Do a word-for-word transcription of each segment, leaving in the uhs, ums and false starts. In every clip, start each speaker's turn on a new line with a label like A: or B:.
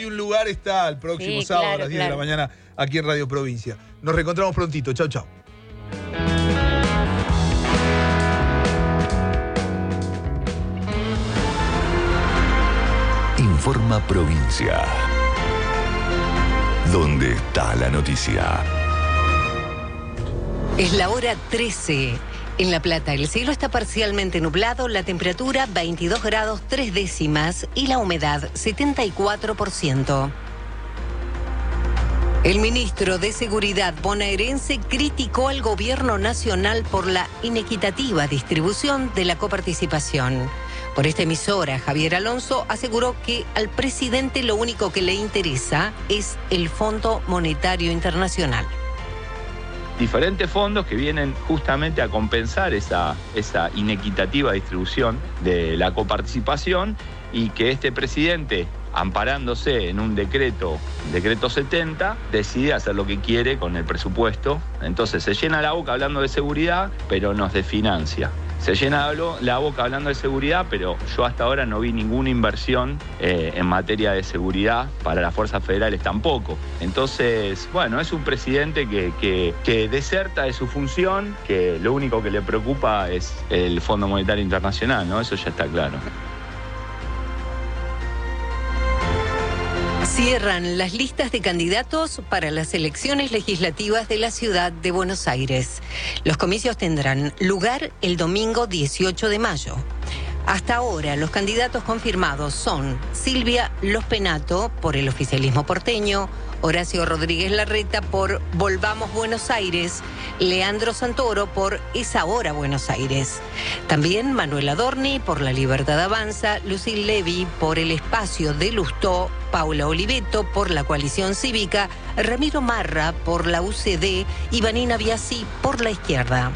A: un lugar está el próximo
B: sí,
A: sábado
B: claro,
A: a las diez
B: claro.
A: de la mañana aquí en Radio Provincia. Nos reencontramos prontito. Chau, chau.
C: Informa Provincia. ¿Dónde está la noticia?
D: Es la hora trece. En La Plata, el cielo está parcialmente nublado, la temperatura veintidós grados tres décimas y la humedad setenta y cuatro por ciento. El ministro de Seguridad bonaerense criticó al gobierno nacional por la inequitativa distribución de la coparticipación. Por esta emisora, Javier Alonso aseguró que al presidente lo único que le interesa es el Fondo Monetario Internacional.
E: Diferentes fondos que vienen justamente a compensar esa, esa inequitativa distribución de la coparticipación y que este presidente, amparándose en un decreto, decreto setenta, decide hacer lo que quiere con el presupuesto. Entonces se llena la boca hablando de seguridad, pero nos desfinancia. Se llena la boca hablando de seguridad, pero yo hasta ahora no vi ninguna inversión eh, en materia de seguridad para las fuerzas federales tampoco. Entonces, bueno, es un presidente que, que, que deserta de su función, que lo único que le preocupa es el Fondo Monetario Internacional, ¿no? Eso ya está claro.
D: Cierran las listas de candidatos para las elecciones legislativas de la ciudad de Buenos Aires. Los comicios tendrán lugar el domingo dieciocho de mayo. Hasta ahora, los candidatos confirmados son Silvia Lospenato por el oficialismo porteño, Horacio Rodríguez Larreta por Volvamos Buenos Aires, Leandro Santoro por Es Ahora Buenos Aires. También Manuel Adorni por La Libertad Avanza, Lucille Levy por El Espacio de Lustó, Paula Oliveto por la Coalición Cívica, Ramiro Marra por la U C D y Vanina Biasi por la Izquierda.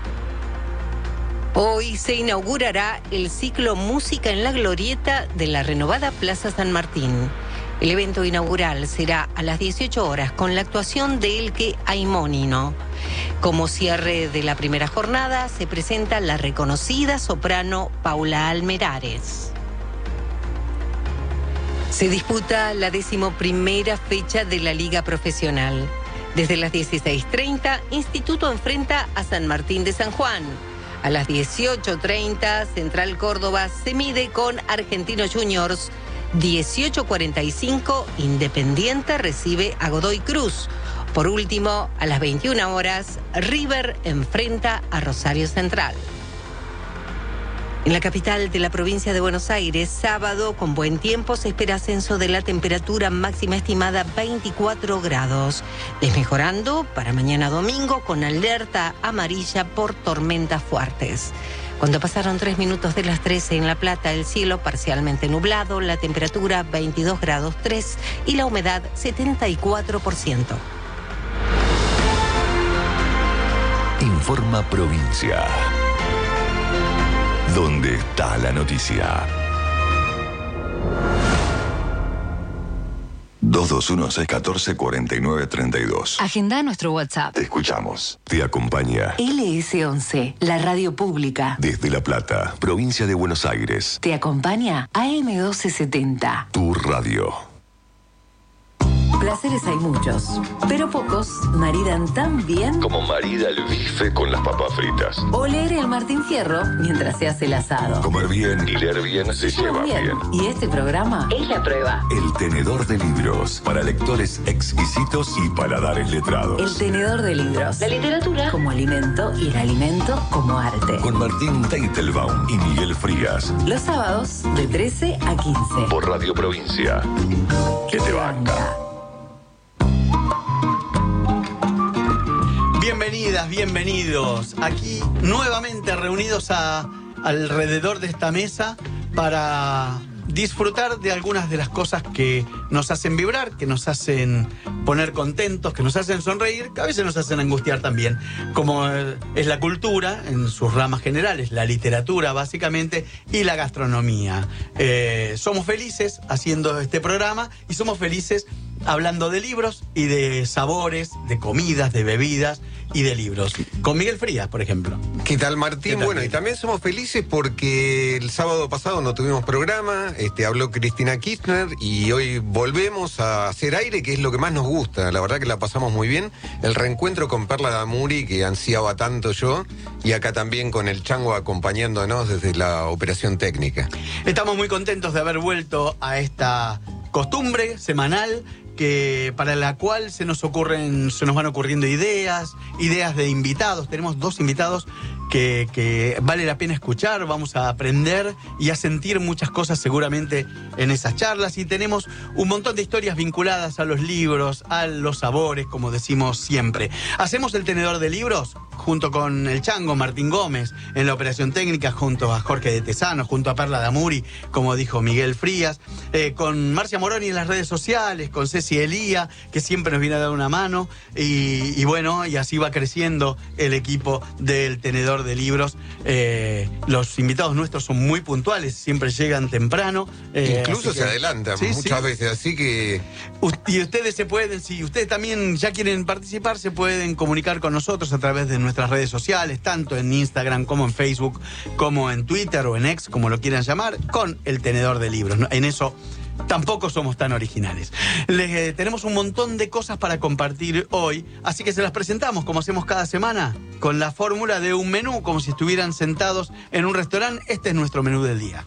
D: Hoy se inaugurará el ciclo Música en la Glorieta de la renovada Plaza San Martín. El evento inaugural será a las dieciocho horas con la actuación de Elke Aimónino. Como cierre de la primera jornada se presenta la reconocida soprano Paula Almerares. Se disputa la decimoprimera fecha de la Liga Profesional. Desde las dieciséis treinta, Instituto enfrenta a San Martín de San Juan. A las dieciocho treinta, Central Córdoba se mide con Argentinos Juniors. dieciocho cuarenta y cinco, Independiente recibe a Godoy Cruz. Por último, a las veintiuna horas, River enfrenta a Rosario Central. En la capital de la provincia de Buenos Aires, sábado, con buen tiempo, se espera ascenso de la temperatura máxima estimada veinticuatro grados, desmejorando para mañana domingo con alerta amarilla por tormentas fuertes. Cuando pasaron tres minutos de las trece en La Plata, el cielo parcialmente nublado, la temperatura veintidós grados tres y la humedad setenta y cuatro por ciento.
C: Informa Provincia. ¿Dónde está la noticia? dos dos uno seis uno cuatro cuatro nueve tres dos.
D: Agenda nuestro WhatsApp.
C: Te escuchamos. Te acompaña
D: L S once, la radio pública.
C: desde La Plata, provincia de Buenos Aires.
D: Te acompaña A M doce setenta.
C: Tu radio.
D: Placeres hay muchos, pero pocos maridan tan bien
C: Como marida el bife con las papas fritas.
D: o leer el Martín Fierro mientras se hace el asado.
C: Comer bien y leer bien se lleva bien.
D: Y este programa es la prueba.
C: El tenedor de libros para lectores exquisitos y paladares letrados.
D: El tenedor de libros. La literatura como alimento y el alimento como arte.
C: Con Martín Teitelbaum y Miguel Frías.
D: Los sábados de trece a quince.
C: Por Radio Provincia. Que te banca.
F: Bienvenidas, bienvenidos. Aquí nuevamente reunidos a, alrededor de esta mesa para disfrutar de algunas de las cosas que nos hacen vibrar, que nos hacen poner contentos, que nos hacen sonreír, que a veces nos hacen angustiar también, como es la cultura en sus ramas generales, la literatura básicamente y la gastronomía. Eh, somos felices haciendo este programa y somos felices hablando de libros y de sabores, de comidas, de bebidas y de libros. Con Miguel Frías, por ejemplo.
B: ¿Qué tal, Martín?
F: ¿Qué tal,
B: bueno,
F: Miguel?
B: Y también somos felices porque el sábado pasado no tuvimos programa, este, habló Cristina Kirchner y hoy volvemos a hacer aire, que es lo que más nos gusta. La verdad que la pasamos muy bien. El reencuentro con Perla Damuri, que ansiaba tanto yo, y acá también con el Chango acompañándonos desde la operación técnica.
F: Estamos muy contentos de haber vuelto a esta costumbre semanal que para la cual se nos ocurren, se nos van ocurriendo ideas, ideas de invitados. Tenemos dos invitados que, que vale la pena escuchar, vamos a aprender y a sentir muchas cosas seguramente en esas charlas. Y tenemos un montón de historias vinculadas a los libros, a los sabores, como decimos siempre. Hacemos el tenedor de libros junto con el Chango, Martín Gómez, en la operación técnica, junto a Jorge de Tesano, junto a Perla Damuri, como dijo Miguel Frías, eh, con Marcia Moroni en las redes sociales, con Ceci Elía, que siempre nos viene a dar una mano, y, y bueno, y así va creciendo el equipo del tenedor de libros. Eh, los invitados nuestros son muy puntuales, siempre llegan temprano. Eh,
B: Incluso
F: que,
B: se adelantan
F: sí,
B: muchas
F: sí.
B: veces, así que...
F: Y ustedes se pueden, si ustedes también ya quieren participar, se pueden comunicar con nosotros a través de nuestras redes sociales, tanto en Instagram como en Facebook, como en Twitter o en X, como lo quieran llamar, con el tenedor de libros. En eso tampoco somos tan originales. Les, eh, tenemos un montón de cosas para compartir hoy, así que se las presentamos como hacemos cada semana, con la fórmula de un menú, como si estuvieran sentados en un restaurante. Este es nuestro menú del día.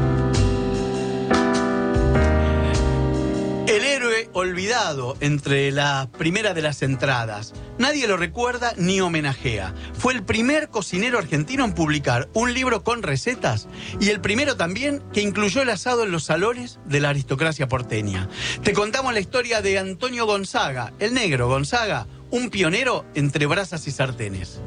F: El héroe olvidado entre la primera de las entradas. Nadie lo recuerda ni homenajea. Fue el primer cocinero argentino en publicar un libro con recetas y el primero también que incluyó el asado en los salones de la aristocracia porteña. Te contamos la historia de Antonio Gonzaga, el negro Gonzaga, un pionero entre brasas y sartenes.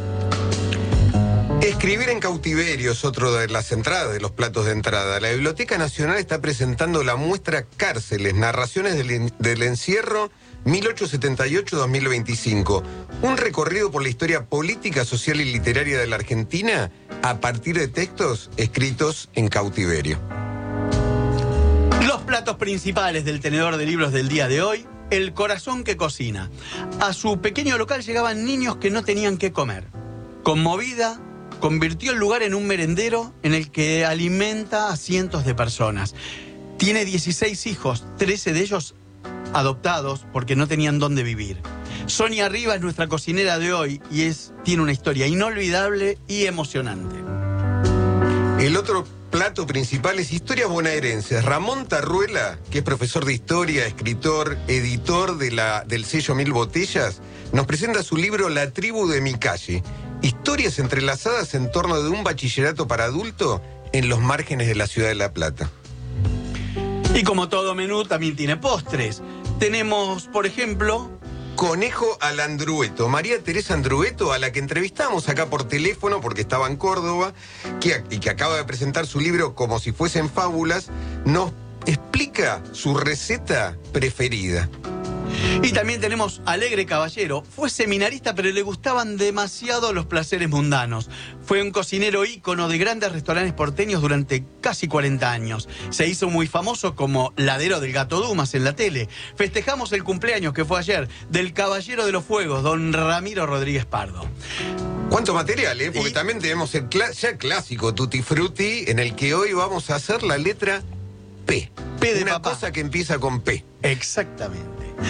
B: Escribir en cautiverio es otro de las entradas, de los platos de entrada. La Biblioteca Nacional está presentando la muestra Cárceles, Narraciones del, del Encierro mil ochocientos setenta y ocho a dos mil veinticinco. Un recorrido por la historia política, social y literaria de la Argentina a partir de textos escritos en cautiverio.
F: Los platos principales del tenedor de libros del día de hoy: el corazón que cocina. A su pequeño local llegaban niños que no tenían qué comer. Conmovida, convirtió el lugar en un merendero en el que alimenta a cientos de personas. Tiene dieciséis hijos, trece de ellos adoptados porque no tenían dónde vivir. Sonia Rivas es nuestra cocinera de hoy y es, tiene una historia inolvidable y emocionante.
B: El otro plato principal es Historias bonaerenses. Ramón Tarruela, que es profesor de historia, escritor, editor de la, del sello Mil Botellas, nos presenta su libro La tribu de mi calle. Historias entrelazadas en torno de un bachillerato para adulto en los márgenes de la ciudad de La Plata.
F: Y como todo menú, también tiene postres. Tenemos, por ejemplo...
B: Conejo al Andrueto. María Teresa Andrueto, a la que entrevistamos acá por teléfono porque estaba en Córdoba, que, y que acaba de presentar su libro Como si fuesen fábulas, nos explica su receta preferida.
F: Y también tenemos Alegre Caballero. Fue seminarista, pero le gustaban demasiado los placeres mundanos. Fue un cocinero ícono de grandes restaurantes porteños durante casi cuarenta años. Se hizo muy famoso como ladero del Gato Dumas en la tele. Festejamos el cumpleaños, que fue ayer, del Caballero de los Fuegos, don Ramiro Rodríguez Pardo.
B: ¿Cuánto material, eh? Porque y... también tenemos el cl- ya clásico Tutti Frutti, en el que hoy vamos a hacer la letra P.
F: P de
B: Una
F: papá.
B: cosa que empieza con P.
F: Exactamente.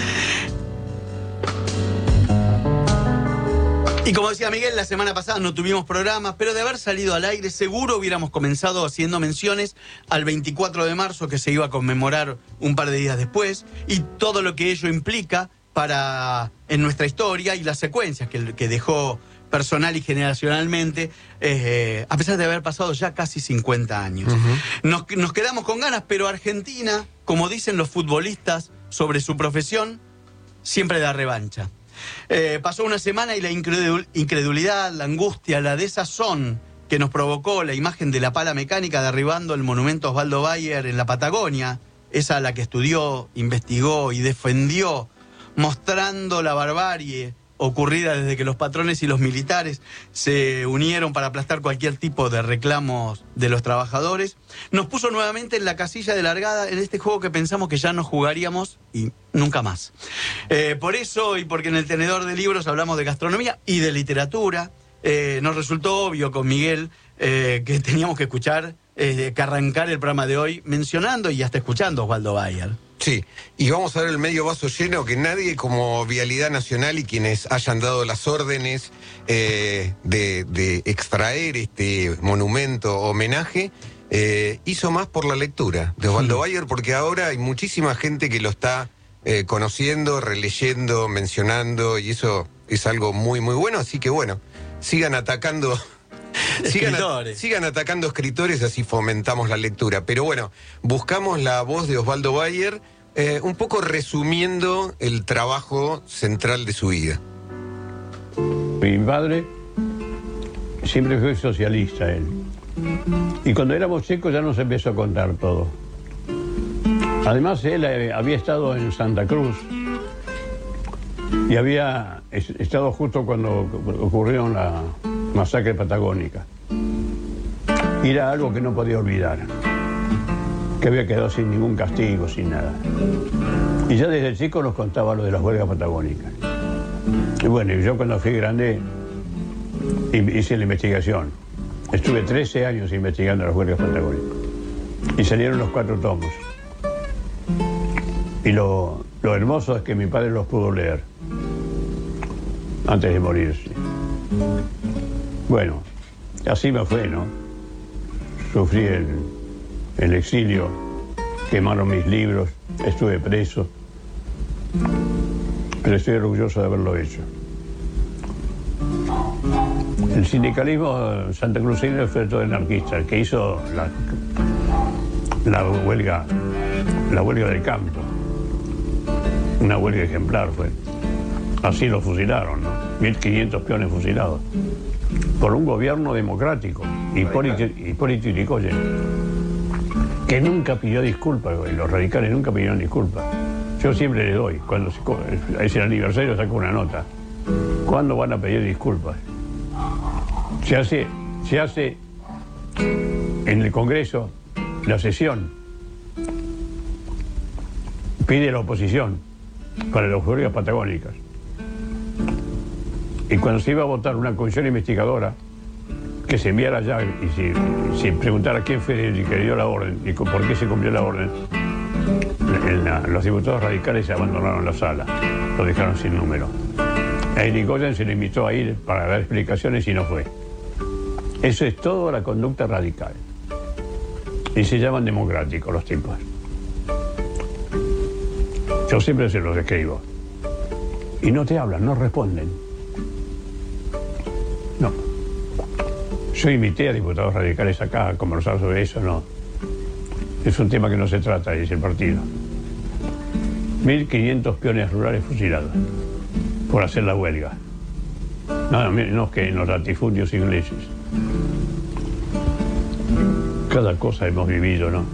F: Y como decía Miguel, la semana pasada no tuvimos programa, pero de haber salido al aire seguro hubiéramos comenzado haciendo menciones al veinticuatro de marzo, que se iba a conmemorar un par de días después, y todo lo que ello implica para en nuestra historia y las secuencias que, que dejó personal y generacionalmente, eh, a pesar de haber pasado ya casi cincuenta años. Uh-huh. Nos, nos quedamos con ganas, pero Argentina, como dicen los futbolistas sobre su profesión, siempre da revancha. Eh, pasó una semana y la incredul- incredulidad, la angustia, la desazón que nos provocó la imagen de la pala mecánica derribando el monumento Osvaldo Bayer en la Patagonia, esa a la que estudió, investigó y defendió, mostrando la barbarie ocurrida desde que los patrones y los militares se unieron para aplastar cualquier tipo de reclamos de los trabajadores, nos puso nuevamente en la casilla de largada en este juego que pensamos que ya no jugaríamos y nunca más. Eh, por eso, y porque en el tenedor de libros hablamos de gastronomía y de literatura, eh, nos resultó obvio con Miguel eh, que teníamos que escuchar, eh, que arrancar el programa de hoy mencionando y hasta escuchando a Osvaldo Bayer.
B: Sí, y vamos a ver el medio vaso lleno, que nadie como Vialidad Nacional y quienes hayan dado las órdenes eh, de, de extraer este monumento homenaje, eh, hizo más por la lectura de Osvaldo Bayer, porque ahora hay muchísima gente que lo está eh, conociendo, releyendo, mencionando, y eso es algo muy, muy bueno, así que bueno, sigan atacando... Sigan, a, sigan atacando escritores, así fomentamos la lectura. Pero bueno, buscamos la voz de Osvaldo Bayer, eh, un poco resumiendo el trabajo central de su vida.
G: Mi padre siempre fue socialista, él. Y cuando éramos chicos ya nos empezó a contar todo. Además, él eh, había estado en Santa Cruz y había es, estado justo cuando ocurrió la masacre patagónica. Y era algo que no podía olvidar, que había quedado sin ningún castigo, sin nada. Y ya desde chico nos contaba lo de las huelgas patagónicas. Y bueno, yo cuando fui grande hice la investigación. Estuve trece años investigando las huelgas patagónicas. Y salieron los cuatro tomos. Y lo, lo hermoso es que mi padre los pudo leer antes de morirse. Bueno, así me fue, ¿no? Sufrí el, el exilio, quemaron mis libros, estuve preso, pero estoy orgulloso de haberlo hecho. El sindicalismo santacruceño fue todo anarquista, el que hizo la, la huelga, la huelga del campo, una huelga ejemplar fue. Así lo fusilaron, ¿no? mil quinientos peones fusilados por un gobierno democrático, Hipólito, Hipólito Yrigoyen, que nunca pidió disculpas, los radicales nunca pidieron disculpas. Yo siempre le doy, cuando es el aniversario saco una nota. ¿Cuándo van a pedir disculpas? Se hace, se hace en el Congreso la sesión, pide la oposición para las huelgas patagónicas. Y cuando se iba a votar una comisión investigadora que se enviara allá y si, si preguntara quién fue el que dio la orden y por qué se cumplió la orden, en la, los diputados radicales se abandonaron la sala, lo dejaron sin número. A Yrigoyen se le invitó a ir para dar explicaciones y no fue. Eso es toda la conducta radical. Y se llaman democráticos los tipos. Yo siempre se los escribo. Y no te hablan, no responden. No. Yo invité a diputados radicales acá a conversar sobre eso, no. Es un tema que no se trata, dice el partido. mil quinientos peones rurales fusilados por hacer la huelga. Nada menos que en los latifundios ingleses. Cada cosa hemos vivido, ¿no?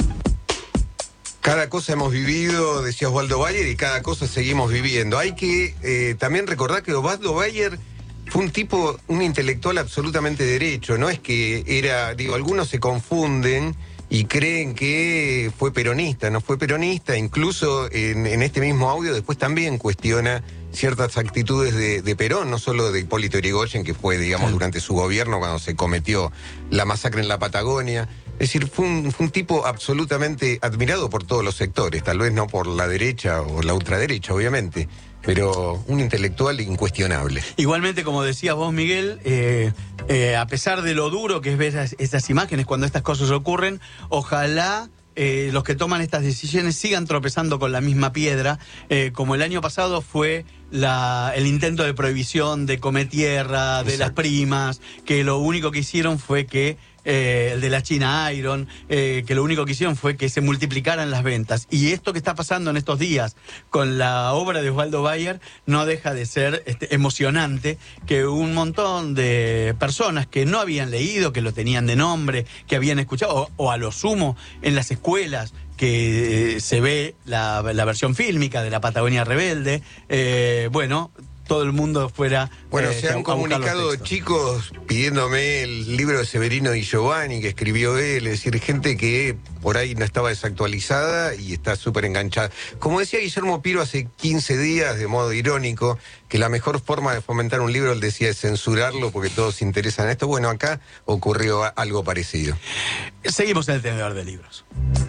B: Cada cosa hemos vivido, decía Osvaldo Bayer, y cada cosa seguimos viviendo. Hay que eh, también recordar que Osvaldo Bayer fue un tipo, un intelectual absolutamente derecho. No es que era, digo, algunos se confunden y creen que fue peronista. No fue peronista, incluso en, en este mismo audio después también cuestiona ciertas actitudes de, de Perón, no solo de Hipólito Yrigoyen, que fue, digamos, durante su gobierno cuando se cometió la masacre en la Patagonia. Es decir, fue un, fue un tipo absolutamente admirado por todos los sectores, tal vez no por la derecha o la ultraderecha, obviamente, pero un intelectual incuestionable.
F: Igualmente, como decías vos, Miguel, eh, eh, a pesar de lo duro que es ver esas, esas imágenes cuando estas cosas ocurren, ojalá eh, los que toman estas decisiones sigan tropezando con la misma piedra, eh, como el año pasado fue la, el intento de prohibición de Cometierra, de Exacto. las primas, que lo único que hicieron fue que Eh, el de la China Iron, eh, que lo único que hicieron fue que se multiplicaran las ventas. Y esto que está pasando en estos días con la obra de Osvaldo Bayer no deja de ser este, emocionante, que un montón de personas que no habían leído, que lo tenían de nombre, que habían escuchado, o, o a lo sumo en las escuelas, que eh, se ve la, la versión fílmica de la Patagonia Rebelde, eh, bueno, todo el mundo fuera...
B: Bueno,
F: eh,
B: se han
F: a buscar los
B: comunicado
F: textos.
B: chicos pidiéndome el libro de Severino Di Giovanni que escribió él, es decir, gente que por ahí no estaba desactualizada y está súper enganchada. Como decía Guillermo Piro hace quince días, de modo irónico, que la mejor forma de fomentar un libro, él decía, es censurarlo porque todos se interesan en esto. Bueno, acá ocurrió a- algo parecido.
F: Seguimos en el tenedor de libros.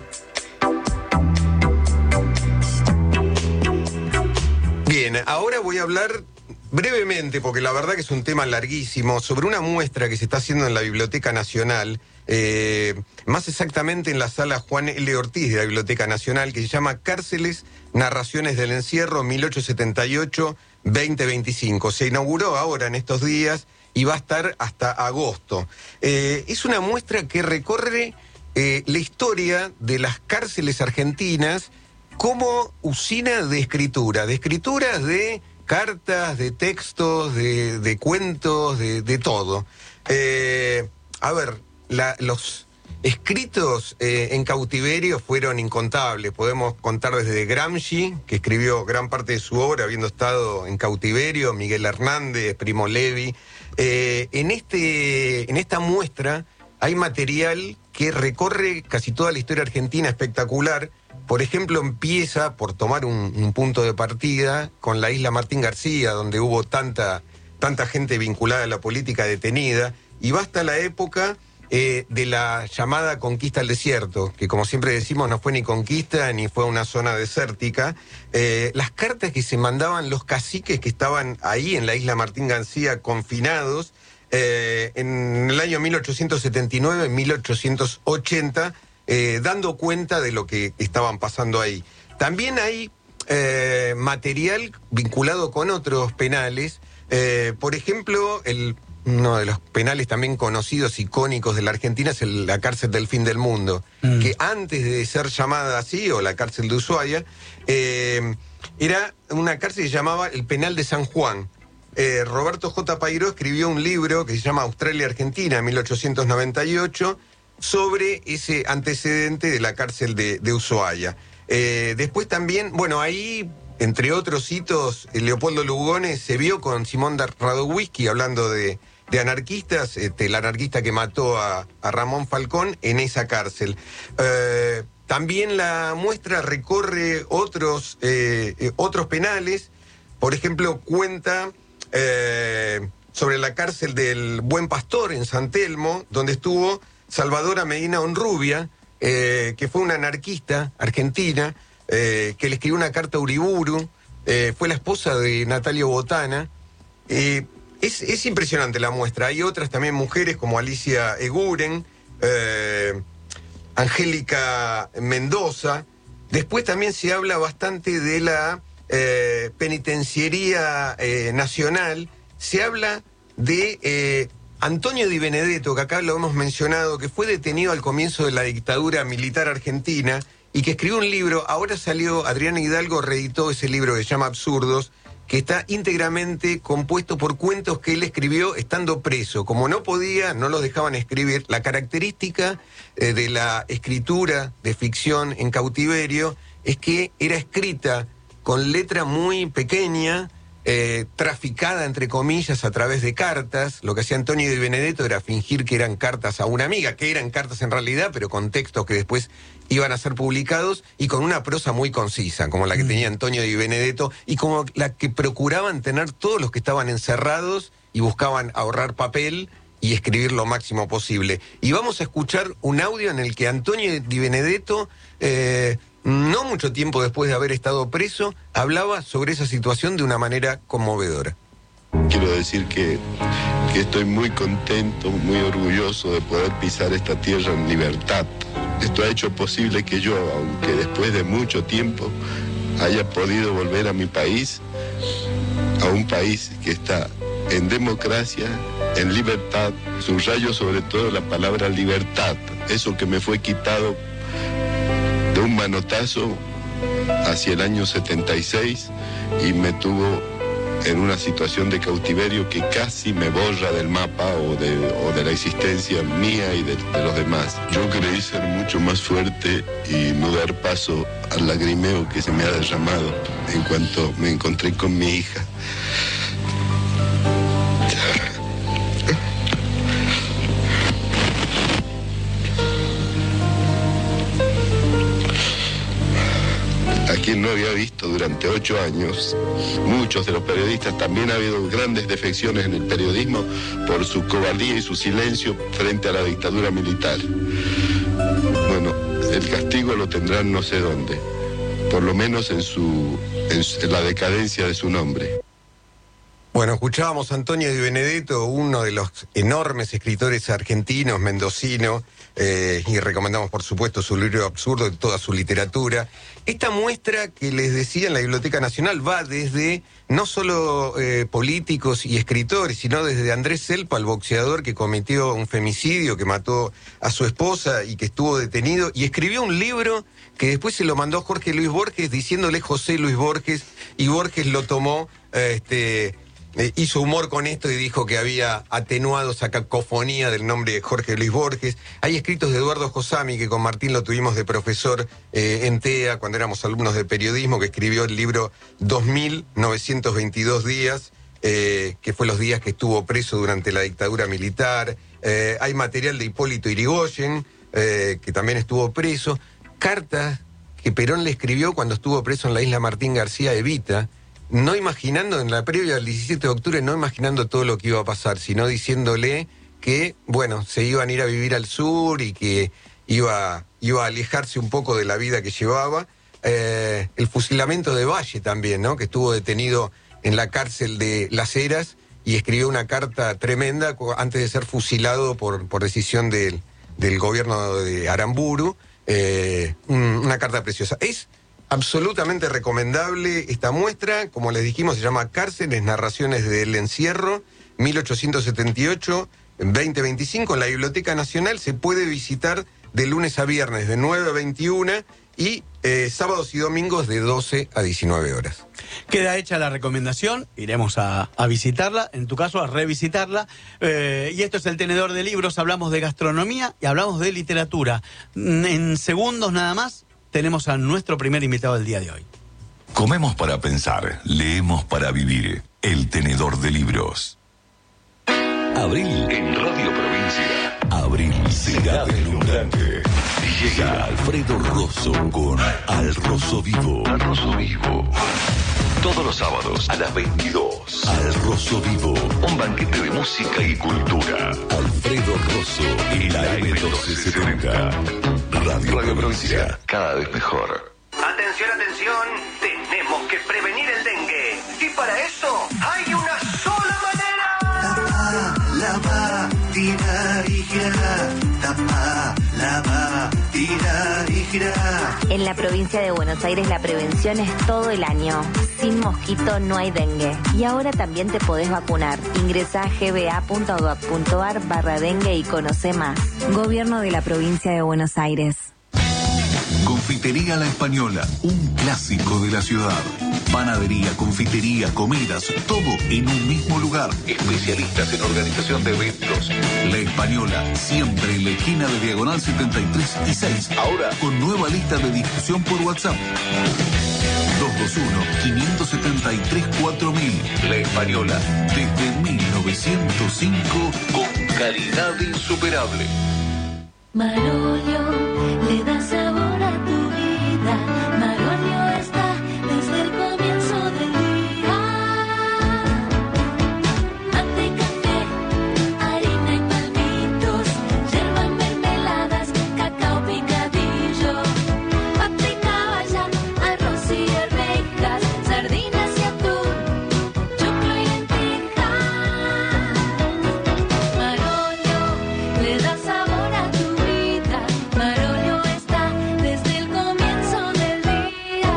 B: Bien, ahora voy a hablar brevemente, porque la verdad que es un tema larguísimo, sobre una muestra que se está haciendo en la Biblioteca Nacional, eh, más exactamente en la sala Juan L. Ortiz de la Biblioteca Nacional, que se llama Cárceles, Narraciones del Encierro, mil ochocientos setenta y ocho a veinte veinticinco. Se inauguró ahora en estos días y va a estar hasta agosto. Eh, es una muestra que recorre eh, la historia de las cárceles argentinas como usina de escritura, de escrituras de cartas, de textos, de, de cuentos, de, de todo. Eh, a ver, la, los escritos eh, en cautiverio fueron incontables. Podemos contar desde Gramsci, que escribió gran parte de su obra habiendo estado en cautiverio, Miguel Hernández, Primo Levi. Eh, en, este, en esta muestra hay material que recorre casi toda la historia argentina, espectacular. Por ejemplo, empieza, por tomar un, un punto de partida, con la isla Martín García, donde hubo tanta, tanta gente vinculada a la política detenida, y va hasta la época eh, de la llamada conquista al desierto, que como siempre decimos no fue ni conquista ni fue una zona desértica. Eh, las cartas que se mandaban los caciques que estaban ahí en la isla Martín García confinados, eh, en el año mil ochocientos setenta y nueve, mil ochocientos ochenta, Eh, dando cuenta de lo que estaban pasando ahí. También hay eh, material vinculado con otros penales. Eh, por ejemplo, el, uno de los penales también conocidos, icónicos de la Argentina, es el, la cárcel del fin del mundo, mm. que antes de ser llamada así, o la cárcel de Ushuaia, eh, era una cárcel que se llamaba el Penal de San Juan. Eh, Roberto J. Pairó escribió un libro que se llama Australia-Argentina, mil ochocientos noventa y ocho, sobre ese antecedente de la cárcel de, de Ushuaia. Eh, después también, bueno, ahí, entre otros hitos, Leopoldo Lugones se vio con Simón Radowisky hablando de, de anarquistas, este, el anarquista que mató a, a Ramón Falcón en esa cárcel. Eh, también la muestra recorre otros, eh, eh, otros penales. Por ejemplo, cuenta eh, sobre la cárcel del Buen Pastor en San Telmo, donde estuvo Salvadora Medina Honrubia, eh, que fue una anarquista argentina, eh, que le escribió una carta a Uriburu, eh, fue la esposa de Natalio Botana. Eh, es, es impresionante la muestra. Hay otras también mujeres como Alicia Eguren, eh, Angélica Mendoza. Después también se habla bastante de la eh, penitenciaría eh, nacional. Se habla de Eh, Antonio Di Benedetto, que acá lo hemos mencionado, que fue detenido al comienzo de la dictadura militar argentina y que escribió un libro. Ahora salió, Adriana Hidalgo reeditó ese libro que se llama Absurdos, que está íntegramente compuesto por cuentos que él escribió estando preso. Como no podía, no los dejaban escribir. La característica eh, de la escritura de ficción en cautiverio es que era escrita con letra muy pequeña, Eh, traficada, entre comillas, a través de cartas. Lo que hacía Antonio Di Benedetto era fingir que eran cartas a una amiga, que eran cartas en realidad, pero con textos que después iban a ser publicados y con una prosa muy concisa, como la que tenía Antonio Di Benedetto y como la que procuraban tener todos los que estaban encerrados y buscaban ahorrar papel y escribir lo máximo posible. Y vamos a escuchar un audio en el que Antonio Di Benedetto, eh, no mucho tiempo después de haber estado preso, hablaba sobre esa situación de una manera conmovedora.
H: Quiero decir que, que estoy muy contento, muy orgulloso de poder pisar esta tierra en libertad. Esto ha hecho posible que yo, aunque después de mucho tiempo, haya podido volver a mi país, a un país que está en democracia, en libertad. Subrayo sobre todo la palabra libertad, eso que me fue quitado de un manotazo hacia el año setenta y seis y me tuvo en una situación de cautiverio que casi me borra del mapa o de, o de la existencia mía y de, de los demás. Yo creí ser mucho más fuerte y no dar paso al lagrimeo que se me ha derramado en cuanto me encontré con mi hija. quien no había visto durante ocho años. Muchos de los periodistas, también ha habido grandes defecciones en el periodismo por su cobardía y su silencio frente a la dictadura militar. Bueno, el castigo lo tendrán no sé dónde, por lo menos en, su, en, en la decadencia de su nombre.
B: Bueno, escuchábamos a Antonio Di Benedetto, uno de los enormes escritores argentinos, mendocino, eh, y recomendamos por supuesto su libro Absurdo y toda su literatura. Esta muestra que les decía en la Biblioteca Nacional va desde no solo eh, políticos y escritores, sino desde Andrés Selpa, el boxeador que cometió un femicidio, que mató a su esposa y que estuvo detenido, y escribió un libro que después se lo mandó Jorge Luis Borges diciéndole José Luis Borges, y Borges lo tomó, eh, este... Eh, hizo humor con esto y dijo que había atenuado esa cacofonía del nombre de Jorge Luis Borges. Hay escritos de Eduardo Josami, que con Martín lo tuvimos de profesor eh, en T E A cuando éramos alumnos de periodismo, que escribió el libro dos mil novecientos veintidós días, eh, que fue los días que estuvo preso durante la dictadura militar. Eh, hay material de Hipólito Yrigoyen, eh, que también estuvo preso. Cartas que Perón le escribió cuando estuvo preso en la isla Martín García Evita, no imaginando, en la previa del diecisiete de octubre, no imaginando todo lo que iba a pasar, sino diciéndole que, bueno, se iban a ir a vivir al sur y que iba, iba a alejarse un poco de la vida que llevaba. Eh, el fusilamiento de Valle también, ¿no?, que estuvo detenido en la cárcel de Las Heras y escribió una carta tremenda antes de ser fusilado por, por decisión del, del gobierno de Aramburu. Eh, una carta preciosa. Es absolutamente recomendable esta muestra, como les dijimos, se llama Cárceles, Narraciones del Encierro, mil ochocientos setenta y ocho a veinte veinticinco, en la Biblioteca Nacional. Se puede visitar de lunes a viernes de nueve a veintiuna y eh, sábados y domingos de doce a diecinueve horas.
F: Queda hecha la recomendación, iremos a, a visitarla, en tu caso a revisitarla, eh, y esto es El Tenedor de Libros. Hablamos de gastronomía y hablamos de literatura. En segundos nada más tenemos a nuestro primer invitado del día de hoy.
C: Comemos para pensar, leemos para vivir. El Tenedor de Libros. Abril en Radio Provincia. Abril será deslumbrante. Llega Alfredo Rosso con Al Rosso Vivo. Al Rosso Vivo. Todos los sábados a las veintidós. Al Rosso Vivo. Un banquete de música y cultura. Alfredo Rosso y la M doce setenta. Radio, Radio Provincia, cada vez mejor.
I: Atención, atención, tenemos que prevenir el dengue. Y para eso hay una sola manera.
J: Tapa, lava, tira y gira. Tapa, lava, tira y gira.
K: En la provincia de Buenos Aires la prevención es todo el año. Sin mosquito no hay dengue. Y ahora también te podés vacunar. Ingresá a g b a punto gov punto a r barra dengue y conoce más. Gobierno de la provincia de Buenos Aires.
C: Confitería La Española, un clásico de la ciudad. Panadería, confitería, comidas, todo en un mismo lugar. Especialistas en organización de eventos. La Española, siempre en la esquina de Diagonal setenta y tres y seis. Ahora con nueva lista de difusión por WhatsApp. dos dos uno, cinco siete tres, cuatro mil. La Española, desde mil novecientos cinco, con calidad insuperable.
L: Marolio le da sabor a tu vida. Marolio está desde el comienzo del día. Mate y café, harina y palmitos, yerba, mermeladas, cacao picadillo, papa y caballa, arroz y arvejas, sardinas y atún, choclo y lentejas. Marolio le da sabor a tu vida. Marolio está desde el comienzo del día.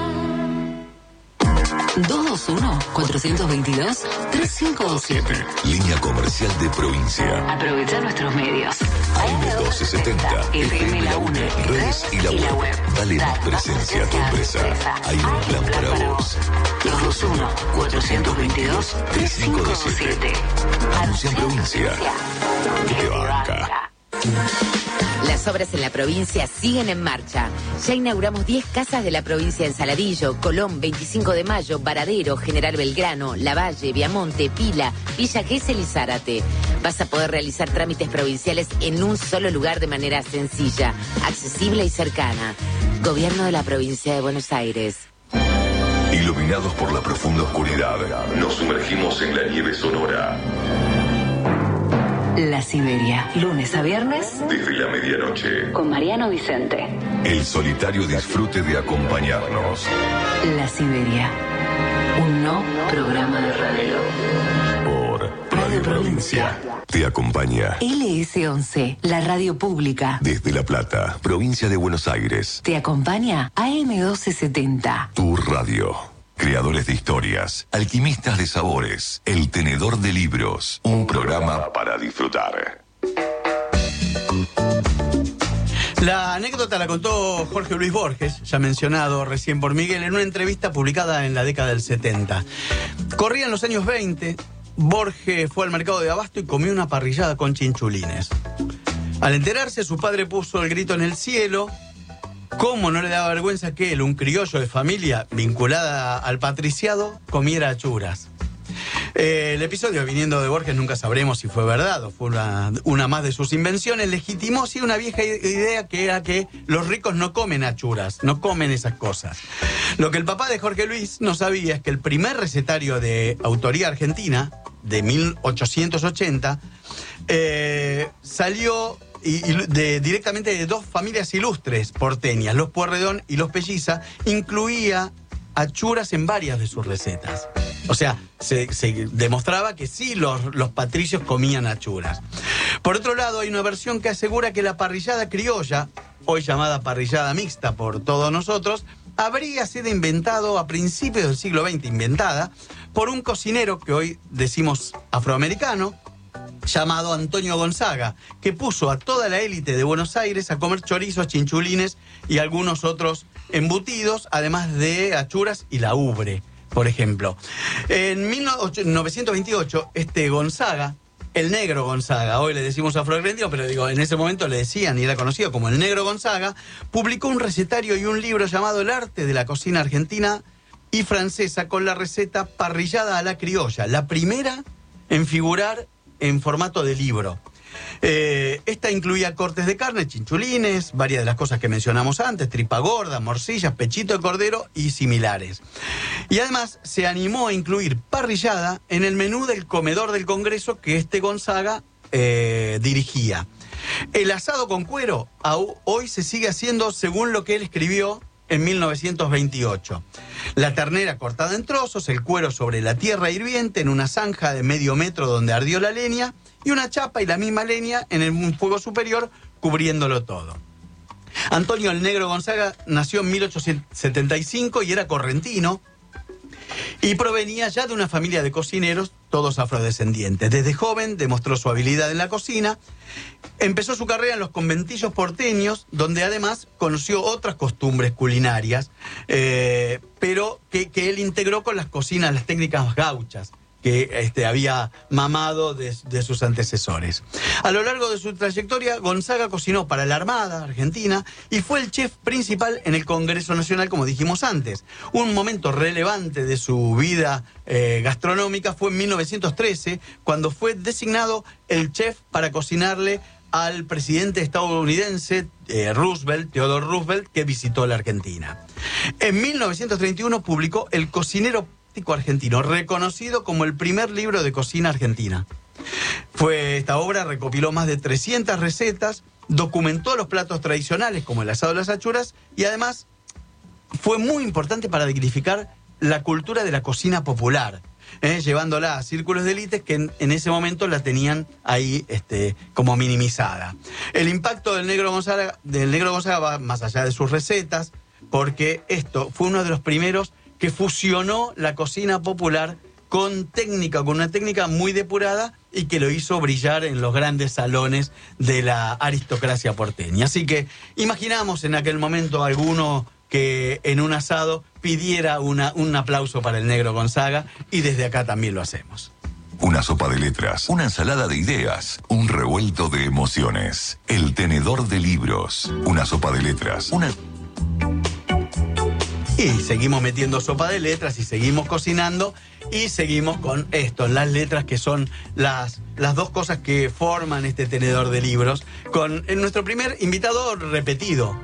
M: dos dos uno, cuatro dos dos, tres cinco dos siete.
C: Línea comercial de provincia.
M: Aprovecha nuestros medios.
C: A M doce setenta, F M La UNE, redes y la web. Dale más presencia a tu empresa. Hay un plan para vos.
M: dos dos uno, cuatro dos dos, tres cinco dos siete.
C: Anuncia en provincia. Que te banca.
N: Las obras en la provincia siguen en marcha. Ya inauguramos diez casas de la provincia en Saladillo, Colón, veinticinco de mayo, Varadero, General Belgrano, Lavalle, Viamonte, Pila, Villa Gesell y Zárate. Vas a poder realizar trámites provinciales en un solo lugar de manera sencilla, accesible y cercana. Gobierno de la Provincia de Buenos Aires.
C: Iluminados por la profunda oscuridad, nos sumergimos en la nieve sonora.
M: La Siberia, lunes a viernes,
C: Desde la medianoche,
M: con Mariano Vicente.
C: el solitario disfrute de acompañarnos.
M: La Siberia, un no programa de radio.
C: Por Radio Provincia. Te acompaña
M: L S once, la radio pública.
C: desde La Plata, provincia de Buenos Aires.
M: Te acompaña A M doce setenta.
C: Tu radio. Creadores de historias, alquimistas de sabores, El Tenedor de Libros. Un programa para disfrutar.
F: La anécdota la contó Jorge Luis Borges, ya mencionado recién por Miguel, en una entrevista publicada en la década del setenta. Corrían los años veinte, Borges fue al mercado de abasto y comió una parrillada con chinchulines. Al enterarse, su padre puso el grito en el cielo. ¿Cómo no le daba vergüenza que él, un criollo de familia vinculada al patriciado, comiera achuras? Eh, el episodio, viniendo de Borges, nunca sabremos si fue verdad o fue una, una más de sus invenciones. Legitimó, sí, una vieja idea que era que los ricos no comen achuras, no comen esas cosas. Lo que el papá de Jorge Luis no sabía es que el primer recetario de autoría argentina, de mil ochocientos ochenta, eh, salió y, y de, directamente de dos familias ilustres porteñas, los Pueyrredón y los Pelliza. Incluía achuras en varias de sus recetas. O sea, se, se demostraba que sí los, los patricios comían achuras. Por otro lado, hay una versión que asegura que la parrillada criolla, hoy llamada parrillada mixta por todos nosotros, habría sido inventado a principios del siglo veinte, inventada por un cocinero que hoy decimos afroamericano, llamado Antonio Gonzaga, que puso a toda la élite de Buenos Aires a comer chorizos, chinchulines y algunos otros embutidos, además de achuras y la ubre, por ejemplo. En mil novecientos veintiocho, este Gonzaga, el negro Gonzaga, hoy le decimos afroargentino, pero digo, en ese momento le decían y era conocido como el negro Gonzaga, publicó un recetario y un libro llamado El arte de la cocina argentina y francesa, con la receta parrillada a la criolla, la primera en figurar en formato de libro. Eh, esta incluía cortes de carne, chinchulines, varias de las cosas que mencionamos antes, tripa gorda, morcillas, pechito de cordero y similares. Y además se animó a incluir parrillada en el menú del comedor del Congreso que este Gonzaga eh, dirigía. El asado con cuero hoy se sigue haciendo según lo que él escribió en mil novecientos veintiocho. La ternera cortada en trozos, el cuero sobre la tierra hirviente en una zanja de medio metro donde ardió la leña y una chapa y la misma leña en el fuego superior cubriéndolo todo. Antonio el Negro Gonzaga nació en mil ochocientos setenta y cinco y era correntino y provenía ya de una familia de cocineros, todos afrodescendientes. Desde joven demostró su habilidad en la cocina. Empezó su carrera en los conventillos porteños, donde además conoció otras costumbres culinarias, eh, pero que, que él integró con las cocinas, las técnicas gauchas, que este, había mamado de, de sus antecesores. A lo largo de su trayectoria, Gonzaga cocinó para la Armada Argentina y fue el chef principal en el Congreso Nacional, como dijimos antes. Un momento relevante de su vida eh, gastronómica fue en mil novecientos trece, cuando fue designado el chef para cocinarle al presidente estadounidense eh, Roosevelt, Theodore Roosevelt, que visitó la Argentina. En mil novecientos treinta y uno publicó El cocinero argentino, reconocido como el primer libro de cocina argentina. Fue esta obra recopiló más de trescientas recetas, documentó los platos tradicionales como el asado de las achuras y además fue muy importante para dignificar la cultura de la cocina popular, eh, llevándola a círculos de élites que en, en ese momento la tenían ahí este, como minimizada. El impacto del Negro Gonzaga, del Negro Gonzaga va más allá de sus recetas, porque esto fue uno de los primeros que fusionó la cocina popular con técnica, con una técnica muy depurada y que lo hizo brillar en los grandes salones de la aristocracia porteña. Así que imaginamos en aquel momento alguno que en un asado pidiera una, un aplauso para el Negro Gonzaga, y desde acá también lo hacemos.
C: Una sopa de letras, una ensalada de ideas, un revuelto de emociones. El Tenedor de Libros, una sopa de letras, una...
F: Y seguimos metiendo sopa de letras y seguimos cocinando y seguimos con esto, las letras, que son las, las dos cosas que forman este tenedor de libros, con en nuestro primer invitado repetido,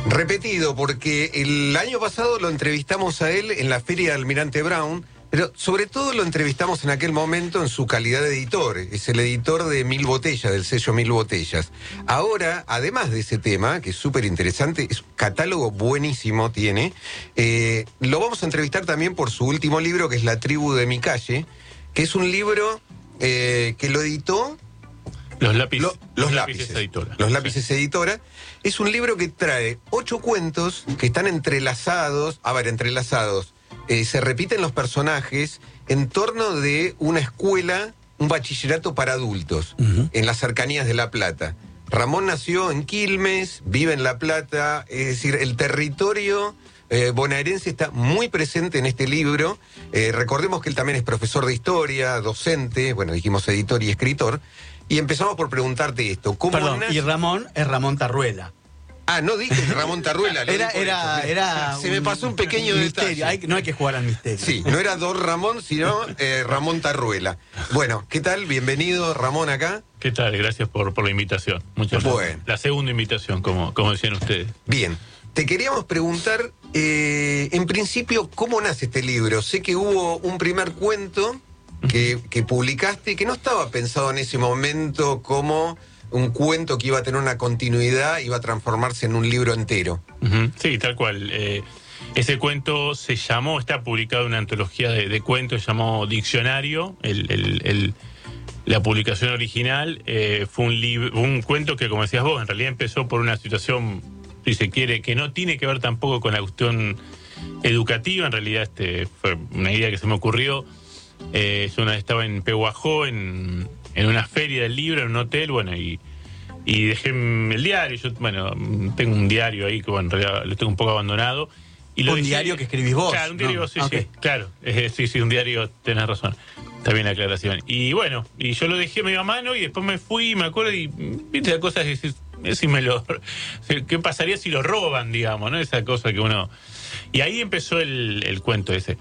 B: Repetido, porque el año pasado lo entrevistamos a él en la Feria de Almirante Brown, pero sobre todo lo entrevistamos en aquel momento en su calidad de editor. Es el editor de Mil Botellas, del sello Mil Botellas. Ahora, además de ese tema, que es súper interesante, es un catálogo buenísimo, tiene, eh, lo vamos a entrevistar también por su último libro, que es La Tribu de mi Calle, que es un libro eh, que lo editó...
O: Los lápices,
B: Lo, los, los lápices, lápices editora. Los lápices sí. editora. Es un libro que trae ocho cuentos que están entrelazados, a ver, entrelazados, eh, se repiten los personajes en torno de una escuela, un bachillerato para adultos, uh-huh. en las cercanías de La Plata. Ramón nació en Quilmes, vive en La Plata, es decir, el territorio eh, bonaerense está muy presente en este libro. Eh, recordemos que él también es profesor de historia, docente, bueno, dijimos editor y escritor. Y empezamos por preguntarte esto. ¿Cómo
F: Perdón,
B: nace?
F: Y Ramón es Ramón Tarruela.
B: Ah, no dije Ramón Tarruela.
F: era, era,
B: esto.
F: era
B: Se un, me pasó un pequeño
F: un
B: detalle.
F: Misterio. Hay, no hay que jugar al misterio.
B: Sí, no era Don Ramón, sino eh, Ramón Tarruela. Bueno, ¿qué tal? Bienvenido, Ramón, acá.
O: ¿Qué tal? Gracias por, por la invitación. Muchas gracias. Bueno. La segunda invitación, como, como decían ustedes.
B: Bien. Te queríamos preguntar, eh, en principio, ¿cómo nace este libro? Sé que hubo un primer cuento... Que, que publicaste, que no estaba pensado en ese momento como un cuento que iba a tener una continuidad, iba a transformarse en un libro entero.
O: Uh-huh. Sí, tal cual. Eh, ese cuento se llamó, está publicado en una antología de, de cuentos, se llamó Diccionario, el, el, el, la publicación original. Eh, fue un, libro, un cuento que, como decías vos, en realidad empezó por una situación, si se quiere, que no tiene que ver tampoco con la cuestión educativa. En realidad este fue una idea que se me ocurrió. Eh, yo una vez estaba en Pehuajó, en, en una feria del libro, en un hotel, bueno, y, y dejé el diario. Yo, bueno, tengo un diario ahí que, bueno, en realidad lo tengo un poco abandonado. Y lo
F: ¿Un
O: dejé,
F: diario que escribís vos?
O: Claro, un diario,
F: no.
O: sí,
F: okay.
O: sí, claro. Eh, sí, sí, un diario, tenés razón. Está bien la aclaración. Y bueno, y yo lo dejé medio a mano y después me fui, me acuerdo, y viste la cosa que si, si me lo... ¿Qué pasaría si lo roban, digamos, no? Esa cosa que uno... Y ahí empezó el, el cuento ese.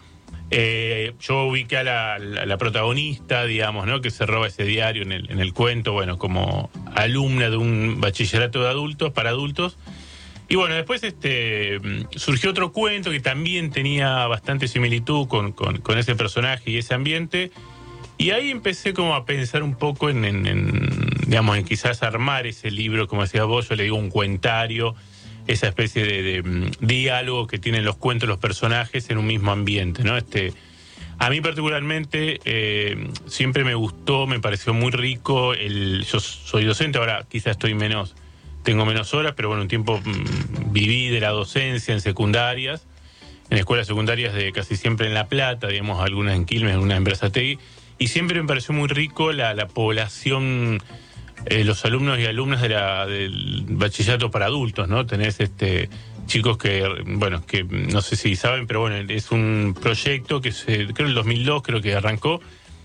O: Eh, yo ubiqué a la, la, la protagonista, digamos, ¿no? Que se roba ese diario en el, en el cuento, bueno, como alumna de un bachillerato de adultos, para adultos. Y bueno, después este surgió otro cuento que también tenía bastante similitud con, con, con ese personaje y ese ambiente. Y ahí empecé como a pensar un poco en, en, en, digamos, en quizás armar ese libro, como decías vos, yo le digo un cuentario, esa especie de, de um, diálogo que tienen los cuentos, los personajes en un mismo ambiente, ¿no? Este, a mí particularmente eh, siempre me gustó, me pareció muy rico. El, yo soy docente, ahora quizás estoy menos, tengo menos horas, pero bueno, un tiempo um, viví de la docencia en secundarias, en escuelas secundarias de casi siempre en La Plata, digamos, algunas en Quilmes, algunas en Berazategui, y siempre me pareció muy rico la, la población... Eh, los alumnos y alumnas de la, del bachillerato para adultos, ¿no? Tenés este chicos que, bueno, que no sé si saben, pero bueno, es un proyecto que se, creo en el dos mil dos creo que arrancó,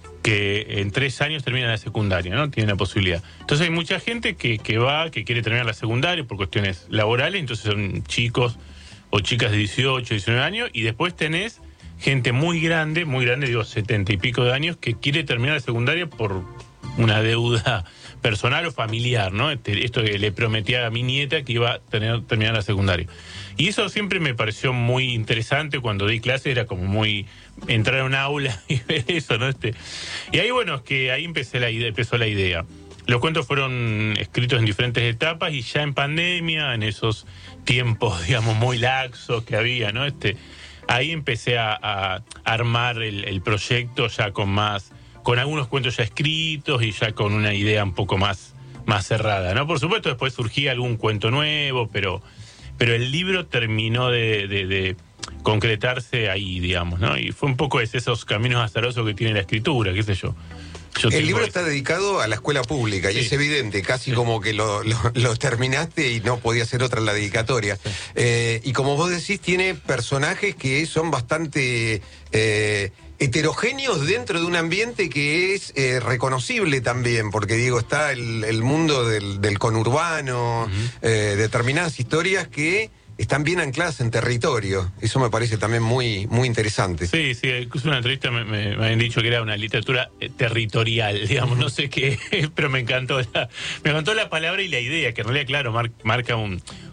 O: que en tres años termina la secundaria, ¿no? Tiene la posibilidad. Entonces hay mucha gente que, que va, que quiere terminar la secundaria por cuestiones laborales, entonces son chicos o chicas de dieciocho, diecinueve años, y después tenés gente muy grande, muy grande, digo, setenta y pico de años, que quiere terminar la secundaria por una deuda personal o familiar, ¿no? Este, esto que le prometía a mi nieta que iba a tener, terminar la secundaria. Y eso siempre me pareció muy interesante cuando di clase, era como muy entrar a un aula y ver eso, ¿no? Este, y ahí, bueno, es que ahí empecé la idea, empezó la idea. Los cuentos fueron escritos en diferentes etapas y ya en pandemia, en esos tiempos, digamos, muy laxos que había, ¿no? Este, ahí empecé a, a armar el, el proyecto ya con más... con algunos cuentos ya escritos y ya con una idea un poco más, más cerrada, ¿no? Por supuesto, después surgía algún cuento nuevo, pero, pero el libro terminó de, de, de concretarse ahí, digamos, ¿no? Y fue un poco ese, esos caminos azarosos que tiene la escritura, qué sé yo. yo
B: el libro está dedicado a la escuela pública, sí. Y es evidente, casi sí. Como que lo, lo, lo terminaste y no podía ser otra la dedicatoria. Sí. Eh, y como vos decís, tiene personajes que son bastante... Eh, heterogéneos dentro de un ambiente que es eh, reconocible también, porque digo, está el, el mundo del, del conurbano, uh-huh. eh, determinadas historias que están bien ancladas en territorio. Eso me parece también muy, muy interesante.
O: Sí, sí, incluso en una entrevista me, me, me habían dicho que era una literatura territorial, digamos, no sé qué, pero me encantó la, me encantó la palabra y la idea, que en realidad, claro, mar, marca un,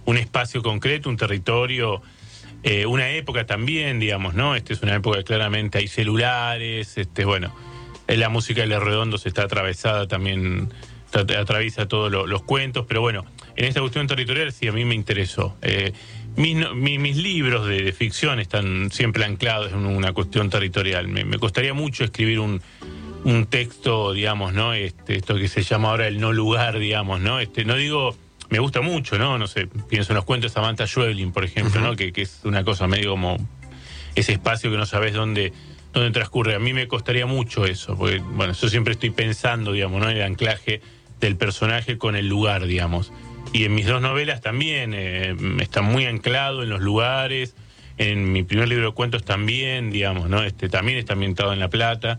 O: un espacio concreto, un territorio, eh, una época también, digamos, ¿no? Este es una época que claramente hay celulares, este, bueno, eh, la música de Los Redondos está atravesada también, tra- atraviesa todos lo, los cuentos, pero bueno, en esta cuestión territorial sí a mí me interesó. Eh, mis, no, mi, mis libros de, de ficción están siempre anclados en una cuestión territorial. Me, me costaría mucho escribir un, un texto, digamos, ¿no? Este, esto que se llama ahora el no lugar, digamos, ¿no? Este, no digo, me gusta mucho, ¿no? No sé, pienso en los cuentos de Samantha Schweblin, por ejemplo, uh-huh. ¿no? Que, que es una cosa medio como ese espacio que no sabes dónde, dónde transcurre. A mí me costaría mucho eso, porque, bueno, yo siempre estoy pensando, digamos, ¿no? En el anclaje del personaje con el lugar, digamos. Y en mis dos novelas también eh, está muy anclado en los lugares. En mi primer libro de cuentos también, digamos, ¿no? Este también está ambientado en La Plata.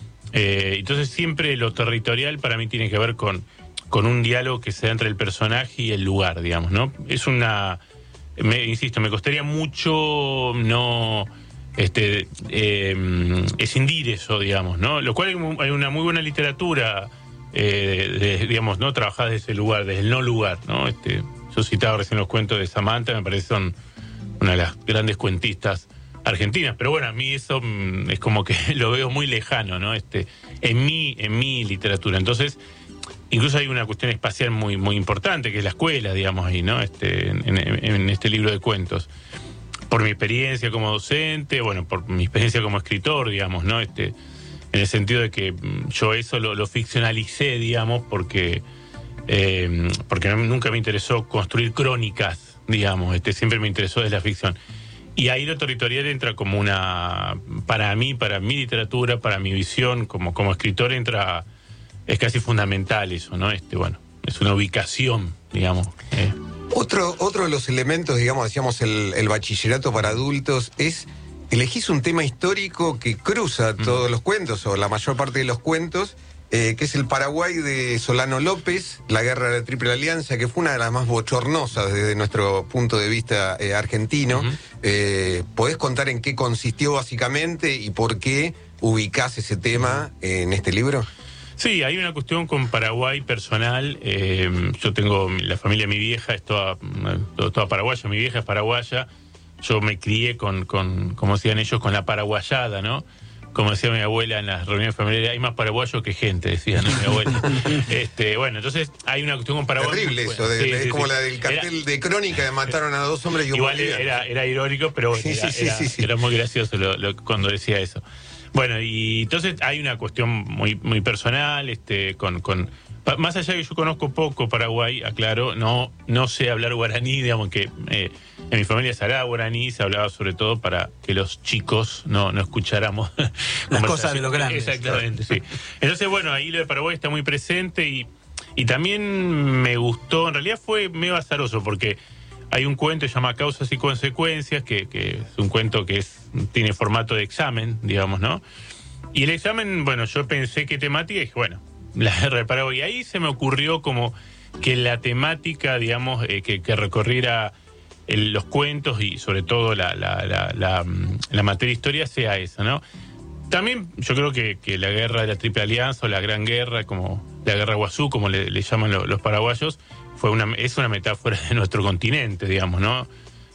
O: Eh, entonces siempre lo territorial para mí tiene que ver con, con un diálogo que se da entre el personaje y el lugar, digamos, ¿no? Es una, me, insisto, me costaría mucho no este eh, escindir eso, digamos, ¿no? Lo cual hay, hay una muy buena literatura. Eh, de, digamos, no trabajar desde ese lugar, desde el no lugar, ¿no? Este, yo citaba recién los cuentos de Samantha, me parece son una de las grandes cuentistas argentinas, pero bueno, a mí eso mm, es como que lo veo muy lejano, ¿no? Este, en mi, en mi literatura. Entonces, incluso hay una cuestión espacial muy, muy importante, que es la escuela, digamos, ahí, ¿no? Este, en, en, en este libro de cuentos. Por mi experiencia como docente, bueno, por mi experiencia como escritor, digamos, ¿no? Este, en el sentido de que yo eso lo, lo ficcionalicé, digamos, porque eh, porque nunca me interesó construir crónicas, digamos, este siempre me interesó desde la ficción. Y ahí lo territorial entra como una, para mí, para mi literatura, para mi visión, como, como escritor entra, es casi fundamental eso, ¿no? Este, bueno, es una ubicación, digamos. Eh.
B: Otro, otro de los elementos, digamos, decíamos el, el bachillerato para adultos, es elegís un tema histórico que cruza todos los cuentos, o la mayor parte de los cuentos, eh, que es el Paraguay de Solano López, la guerra de la Triple Alianza, que fue una de las más bochornosas desde nuestro punto de vista eh, argentino. Uh-huh. Eh, ¿Podés contar en qué consistió básicamente y por qué ubicás ese tema en este libro?
O: Sí, hay una cuestión con Paraguay personal. Eh, yo tengo, la familia de mi vieja es toda, toda paraguaya, mi vieja es paraguaya. Yo me crié con, con, como decían ellos, con la paraguayada, ¿no? Como decía mi abuela en las reuniones familiares, hay más paraguayos que gente, decía, ¿no? Mi abuela. este, bueno, entonces hay una cuestión con Paraguay.
B: Terrible eso, de,
O: sí,
B: es
O: sí,
B: como
O: sí.
B: la del cartel era, de Crónica de mataron a dos hombres y un
O: igual era, era irónico, pero bueno,
B: sí,
O: era,
B: sí,
O: era,
B: sí, sí.
O: era muy gracioso lo, lo, cuando decía eso. Bueno, y entonces hay una cuestión muy, muy personal, este, con, con más allá de que yo conozco poco Paraguay, aclaro, no, no sé hablar guaraní, digamos que eh, en mi familia se hablaba guaraní, se hablaba sobre todo para que los chicos no, no escucháramos
F: las cosas de los grandes.
O: Exactamente, sí. Entonces, bueno, ahí lo de Paraguay está muy presente y, y también me gustó, en realidad fue medio azaroso porque hay un cuento que se llama Causas y Consecuencias, que, que es un cuento que es, tiene formato de examen, digamos, ¿no? Y el examen, bueno, yo pensé qué temática y dije, bueno, la guerra de Paraguay. Y ahí se me ocurrió como que la temática, digamos, eh, que, que recorriera el, los cuentos y sobre todo la, la, la, la, la materia historia sea esa, ¿no? También yo creo que, que la guerra de la Triple Alianza o la Gran Guerra, como la Guerra Guazú, como le, le llaman lo, los paraguayos, fue una, es una metáfora de nuestro continente, digamos, ¿no?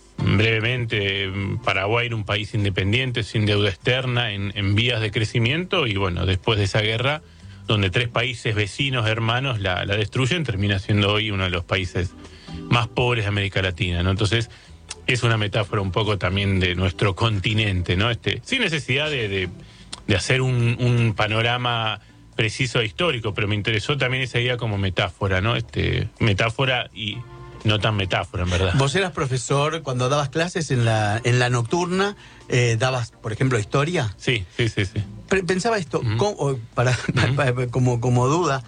O: Brevemente, Paraguay era un país independiente, sin deuda externa, en, en vías de crecimiento, y bueno, después de esa guerra, donde tres países vecinos, hermanos, la, la destruyen, termina siendo hoy uno de los países más pobres de América Latina, ¿no? Entonces, es una metáfora un poco también de nuestro continente, ¿no? Este, sin necesidad de, de, de hacer un, un panorama preciso e histórico, pero me interesó también esa idea como metáfora, ¿no? Este, metáfora y no tan metáfora, en verdad.
F: ¿Vos eras profesor cuando dabas clases en la, en la nocturna? Eh, ¿Dabas, por ejemplo, historia?
O: Sí, sí, sí, sí.
F: Pensaba esto, uh-huh. ¿cómo, para, uh-huh. para, como, como duda,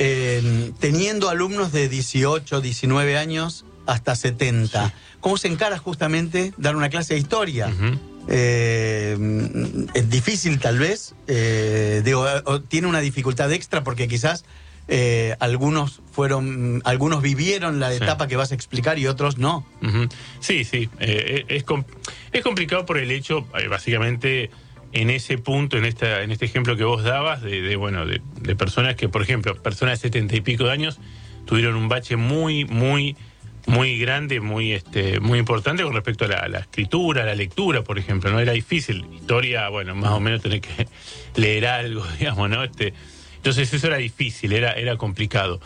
F: eh, teniendo alumnos de dieciocho, diecinueve años hasta setenta, sí. ¿Cómo se encara justamente dar una clase de historia? Uh-huh. Eh, es difícil tal vez, eh, digo, o tiene una dificultad extra porque quizás eh, algunos fueron, algunos vivieron la etapa sí. que vas a explicar y otros no.
O: Uh-huh. Sí, sí, eh, es, com- es complicado por el hecho, eh, básicamente, en ese punto, en esta, en este ejemplo que vos dabas, de, de bueno, de, de personas que, por ejemplo, personas de setenta y pico de años tuvieron un bache muy, muy muy grande, muy este muy importante con respecto a la, la escritura, a la lectura, por ejemplo, ¿no? Era difícil. Historia, bueno, más o menos tenés que leer algo, digamos, ¿no? Este, entonces eso era difícil, era, era complicado.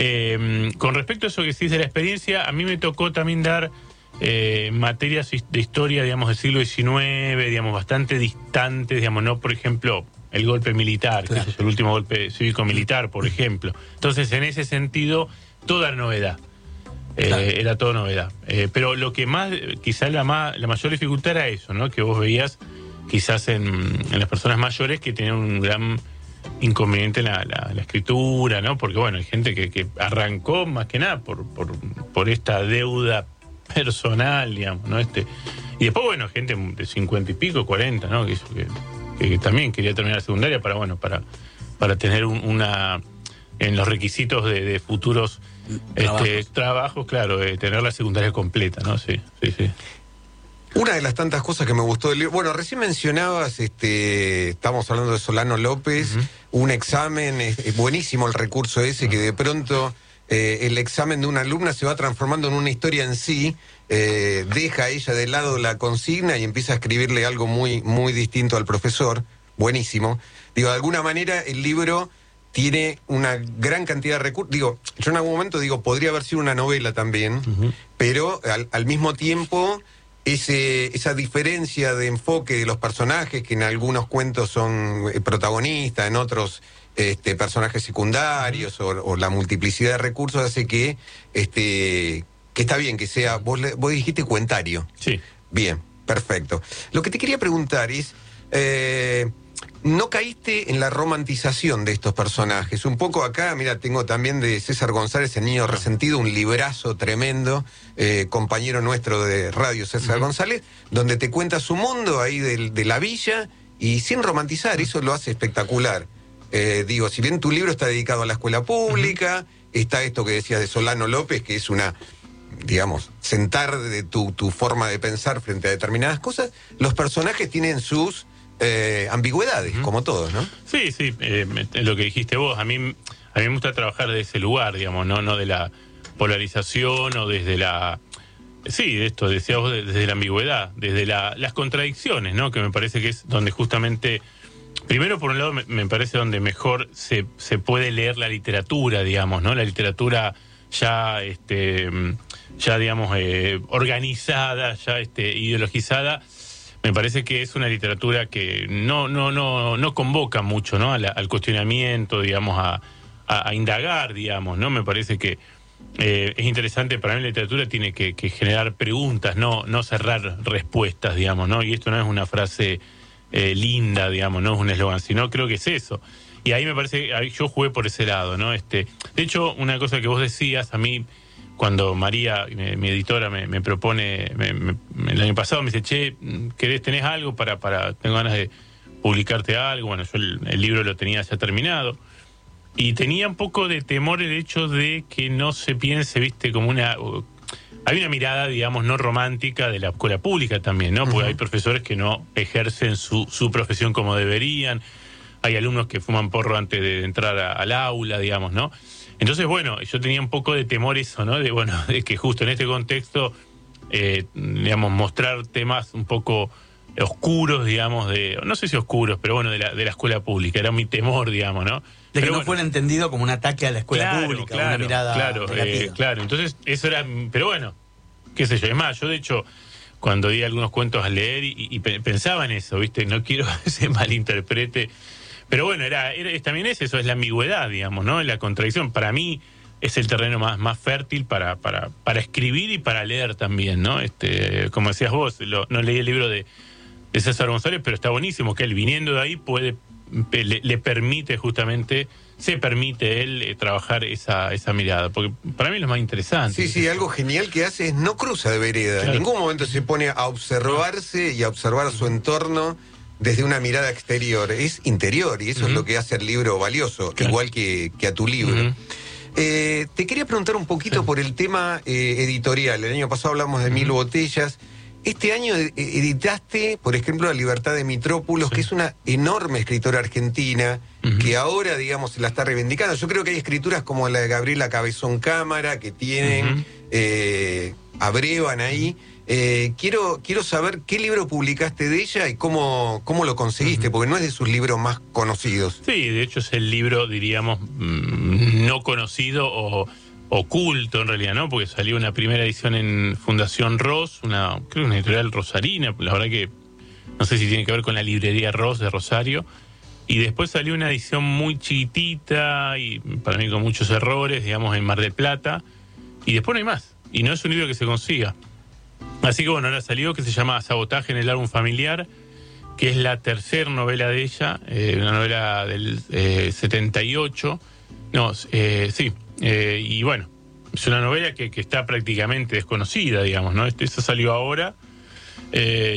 O: Eh, con respecto a eso que decís de la experiencia, a mí me tocó también dar eh, materias de historia, digamos, del siglo diecinueve, digamos, bastante distantes, digamos, no, por ejemplo, el golpe militar, claro. que es el último golpe cívico-militar, por ejemplo. Entonces, en ese sentido, toda novedad. Eh, claro. Era todo novedad. Eh, pero lo que más, quizás la, más, la mayor dificultad era eso, ¿no? Que vos veías quizás en, en las personas mayores que tenían un gran inconveniente en la, la, la escritura, ¿no? Porque, bueno, hay gente que, que arrancó más que nada por, por, por esta deuda personal, digamos, ¿no? Este, y después, bueno, gente de cincuenta y pico, cuarenta, ¿no? Que, que, que también quería terminar la secundaria para, bueno, para, para tener un, una... en los requisitos de, de futuros trabajos, este, trabajos claro, de tener la secundaria completa, ¿no? Sí, sí, sí.
B: Una de las tantas cosas que me gustó del libro, bueno, recién mencionabas, este, estamos hablando de Solano López, uh-huh. un examen, es, es buenísimo el recurso ese, uh-huh. que de pronto eh, el examen de una alumna se va transformando en una historia en sí, eh, deja a ella de lado la consigna y empieza a escribirle algo muy, muy distinto al profesor, buenísimo. Digo, de alguna manera el libro tiene una gran cantidad de recursos. Digo, yo en algún momento digo, podría haber sido una novela también, uh-huh. pero al, al mismo tiempo, ese, esa diferencia de enfoque de los personajes, que en algunos cuentos son eh, protagonistas, en otros este, personajes secundarios, uh-huh. o, o la multiplicidad de recursos hace que, este, que está bien que sea, vos, vos dijiste cuentario.
O: Sí.
B: Bien, perfecto. Lo que te quería preguntar es... Eh, ¿no caíste en la romantización de estos personajes? Un poco acá, mira, tengo también de César González, El Niño Resentido, un librazo tremendo, eh, compañero nuestro de radio, César uh-huh. González, donde te cuenta su mundo ahí de, de la villa y sin romantizar, uh-huh. eso lo hace espectacular. Eh, digo, si bien tu libro está dedicado a la escuela pública, uh-huh. está esto que decías de Solano López, que es una... digamos, sentar de tu, tu forma de pensar frente a determinadas cosas, los personajes tienen sus... Eh, ambigüedades, uh-huh. como todos, ¿no?
O: Sí, sí, eh, lo que dijiste vos, a mí, a mí me gusta trabajar de ese lugar, digamos, no, no de la polarización o desde la... Sí, de esto, decía vos, desde la ambigüedad, desde la, las contradicciones, ¿no? Que me parece que es donde justamente... Primero, por un lado, me, me parece donde mejor se, se puede leer la literatura, digamos, ¿no? La literatura ya, este, ya digamos, eh, organizada, ya este, ideologizada. Me parece que es una literatura que no no no no convoca mucho, ¿no? Al, al cuestionamiento, digamos, a, a, a indagar, digamos, ¿no? Me parece que eh, es interesante, para mí la literatura tiene que, que generar preguntas, no no cerrar respuestas, digamos, ¿no? Y esto no es una frase eh, linda, digamos, no es un eslogan, sino creo que es eso. Y ahí me parece, ahí yo jugué por ese lado, ¿no? Este, de hecho, una cosa que vos decías, a mí... Cuando María, mi, mi editora, me, me propone, me, me, el año pasado me dice, che, ¿querés, tenés algo para, para, tengo ganas de publicarte algo? Bueno, yo el, el libro lo tenía ya terminado. Y tenía un poco de temor el hecho de que no se piense, viste, como una... Hay una mirada, digamos, no romántica de la escuela pública también, ¿no? Porque uh-huh. hay profesores que no ejercen su, su profesión como deberían. Hay alumnos que fuman porro antes de entrar a, al aula, digamos, ¿no? Entonces, bueno, yo tenía un poco de temor eso, ¿no? De, bueno, de que justo en este contexto, eh, digamos, mostrar temas un poco oscuros, digamos, de, no sé si oscuros, pero bueno, de la, de la escuela pública. Era mi temor, digamos, ¿no?
F: De
O: pero
F: que no
O: bueno,
F: fuera entendido como un ataque a la escuela
O: claro,
F: pública,
O: claro,
F: una mirada
O: claro, eh, claro, entonces eso era, pero bueno, qué sé yo, es más, yo de hecho, cuando di algunos cuentos a leer y, y pensaba en eso, ¿viste? No quiero que se malinterprete. Pero bueno, era, era también es eso, es la ambigüedad, digamos, ¿no? La contradicción. Para mí es el terreno más, más fértil para, para, para escribir y para leer también, ¿no? Este, como decías vos, lo, no leí el libro de, de César González, pero está buenísimo que él, viniendo de ahí, puede le, le permite justamente, se permite él eh, trabajar esa, esa mirada, porque para mí es lo más interesante.
B: Sí, sí, algo genial que hace es no cruza de vereda. Claro. En ningún momento se pone a observarse y a observar su entorno desde una mirada exterior, es interior, y eso uh-huh. es lo que hace el libro valioso, claro. igual que, que a tu libro. Uh-huh. eh, te quería preguntar un poquito sí. por el tema eh, editorial. El año pasado hablamos de uh-huh. Mil Botellas, Este año e- editaste, por ejemplo, La Libertad de Mitrópolos, sí. que es una enorme escritora argentina, uh-huh. que ahora, digamos, se la está reivindicando. Yo creo que hay escrituras como la de Gabriela Cabezón Cámara, que tienen, uh-huh. eh, abrevan ahí. Eh, quiero, quiero saber qué libro publicaste de ella y cómo, cómo lo conseguiste, uh-huh. porque no es de sus libros más conocidos.
O: Sí, de hecho es el libro, diríamos, mmm, no conocido o oculto en realidad, ¿no? Porque salió una primera edición en Fundación Ross, una, creo que una editorial rosarina, la verdad que no sé si tiene que ver con la librería Ross de Rosario, y después salió una edición muy chiquitita y para mí con muchos errores, digamos, en Mar del Plata, y después no hay más, y no es un libro que se consiga. Así que bueno, ahora salió, que se llama Sabotaje en el álbum familiar, que es la tercera novela de ella, eh, una novela del eh, setenta y ocho, no, eh, sí, eh, y bueno, es una novela que, que está prácticamente desconocida, digamos, ¿no? Esa salió ahora, eh,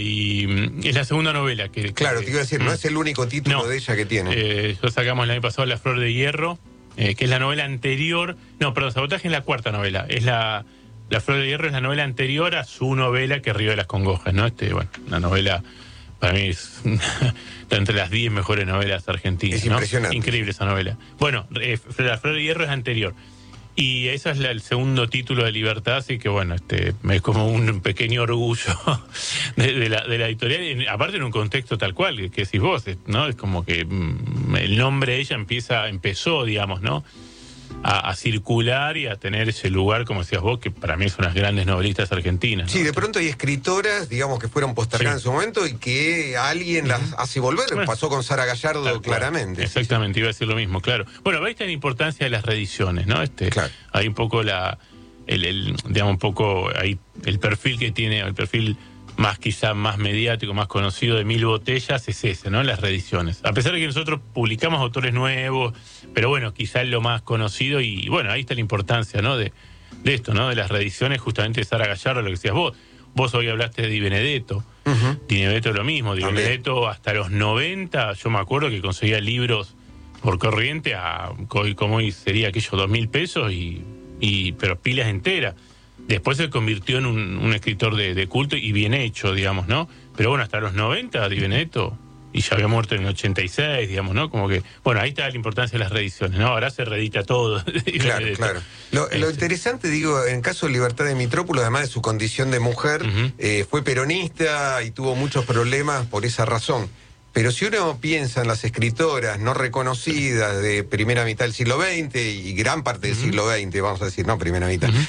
O: y es la segunda novela que...
B: Claro,
O: que,
B: te iba a decir, no es el único título
O: no,
B: de ella que tiene.
O: Eh, yo sacamos el año pasado La Flor de Hierro, eh, que es la novela anterior, no, perdón, Sabotaje es la cuarta novela, es la... La Flor de Hierro es la novela anterior a su novela, que es Río de las Congojas, ¿no? Este, bueno, una novela, para mí, es, está entre las diez mejores novelas argentinas.
B: Es
O: ¿no?
B: impresionante.
O: Increíble esa novela. Bueno, eh, La Flor de Hierro es anterior. Y ese es la, el segundo título de Libertad, así que bueno, este es como un pequeño orgullo de, de, la, de la editorial, y aparte en un contexto tal cual, que, que decís vos, ¿no? Es como que mm, el nombre de ella empieza, empezó, digamos, ¿no? A, a circular y a tener ese lugar, como decías vos, que para mí son unas grandes novelistas argentinas, ¿no?
B: Sí, de pronto hay escritoras, digamos, que fueron postergadas sí. en su momento y que alguien las hace volver. Bueno, pasó con Sara Gallardo tal claramente.
O: Cual. Exactamente, iba a decir lo mismo, claro. Bueno, veis la importancia de las reediciones, ¿no? Este, claro. Hay un poco la, el, el, digamos, un poco ahí el perfil que tiene, el perfil más quizá más mediático, más conocido de Mil Botellas es ese, ¿no? Las reediciones. A pesar de que nosotros publicamos autores nuevos, pero bueno, quizá es lo más conocido y bueno, ahí está la importancia, ¿no? De, de esto, ¿no? De las reediciones, justamente de Sara Gallardo, lo que decías vos. Vos hoy hablaste de Di Benedetto. Uh-huh. Di Benedetto es lo mismo. Di También. Benedetto hasta los noventa, yo me acuerdo que conseguía libros por corriente a, como hoy sería aquellos dos mil pesos y, y pero pilas enteras. Después se convirtió en un, un escritor de, de culto y bien hecho, digamos, ¿no? Pero bueno, hasta los noventa, Di Benedetto, y ya había muerto en el ochenta y seis, digamos, ¿no? Como que, bueno, ahí está la importancia de las reediciones, ¿no? Ahora se reedita todo.
B: Claro, claro. Lo, lo interesante, digo, en caso de Libertad de Mitrópolos, además de su condición de mujer, uh-huh. eh, fue peronista y tuvo muchos problemas por esa razón. Pero si uno piensa en las escritoras no reconocidas de primera mitad del siglo veinte y gran parte del uh-huh. siglo veinte, vamos a decir, no primera mitad, uh-huh.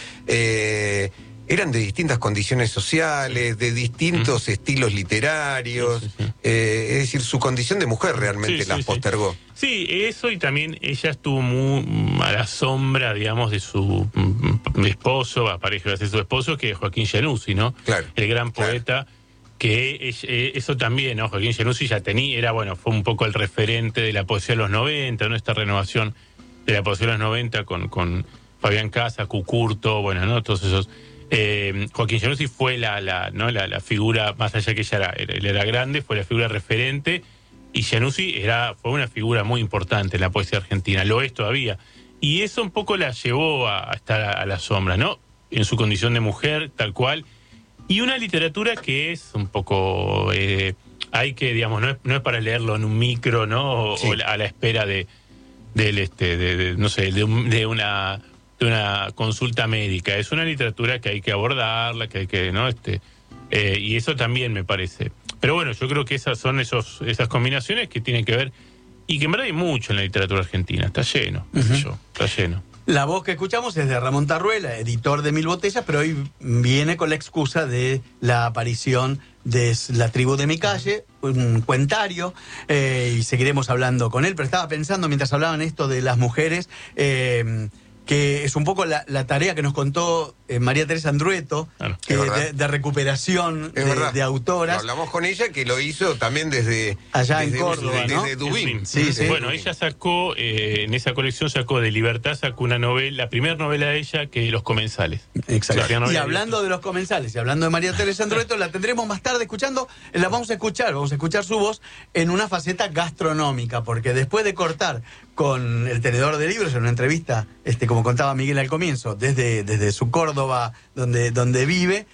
B: eh, eran de distintas condiciones sociales, de distintos uh-huh. estilos literarios, sí, sí, sí. Eh, es decir, su condición de mujer realmente sí, las sí, postergó.
O: Sí. sí, eso y también ella estuvo muy a la sombra, digamos, de su mm, esposo, a pareja de su esposo, que es Joaquín Giannuzzi, ¿no?
B: Claro.
O: El gran poeta. Claro. Que es, eh, eso también, ¿no? Joaquín Giannuzzi ya tenía, era, bueno, fue un poco el referente de la poesía de los noventa, ¿no? Esta renovación de la poesía de los noventa con, con Fabián Casas, Cucurto, bueno, ¿no? Todos esos. Eh, Joaquín Giannuzzi fue la, la, ¿no? la, la figura, más allá que ella era, él era grande, fue la figura referente, y Giannuzzi era, fue una figura muy importante en la poesía argentina, lo es todavía. Y eso un poco la llevó a, a estar a, a la sombra, ¿no? En su condición de mujer, tal cual. Y una literatura que es un poco, eh, hay que, digamos, no es, no es para leerlo en un micro, ¿no? O, sí. o a la espera de, del este, de, de, no sé, de, un, de una, de una consulta médica. Es una literatura que hay que abordarla, que hay que, ¿no? Este, eh, y eso también me parece. Pero bueno, yo creo que esas son esos, esas combinaciones que tienen que ver, y que en verdad hay mucho en la literatura argentina, está lleno, qué sé yo, está lleno.
F: La voz que escuchamos es de Ramón Tarruela, editor de Mil Botellas, pero hoy viene con la excusa de la aparición de La Tribu de mi Calle, un cuentario, eh, y seguiremos hablando con él. Pero estaba pensando, mientras hablaban esto de las mujeres, eh, que es un poco la, la tarea que nos contó eh, María Teresa Andrueto, claro, que de, de recuperación de, de autoras.
B: Hablamos con ella, que lo hizo también desde
F: allá
B: desde,
F: en Córdoba,
B: desde,
F: ¿no?
B: desde Dubín.
O: Sí, sí. Bueno, ella sacó, eh, en esa colección sacó de Libertad, sacó una novela, la primera novela de ella, que Los Comensales.
F: Exacto. Y hablando de Los Comensales y hablando de María Teresa Andrueto, la tendremos más tarde escuchando, la vamos a escuchar, vamos a escuchar su voz en una faceta gastronómica, porque después de cortar con El Tenedor de Libros en una entrevista, este, como contaba Miguel al comienzo, desde, desde su Córdoba, donde, donde vive,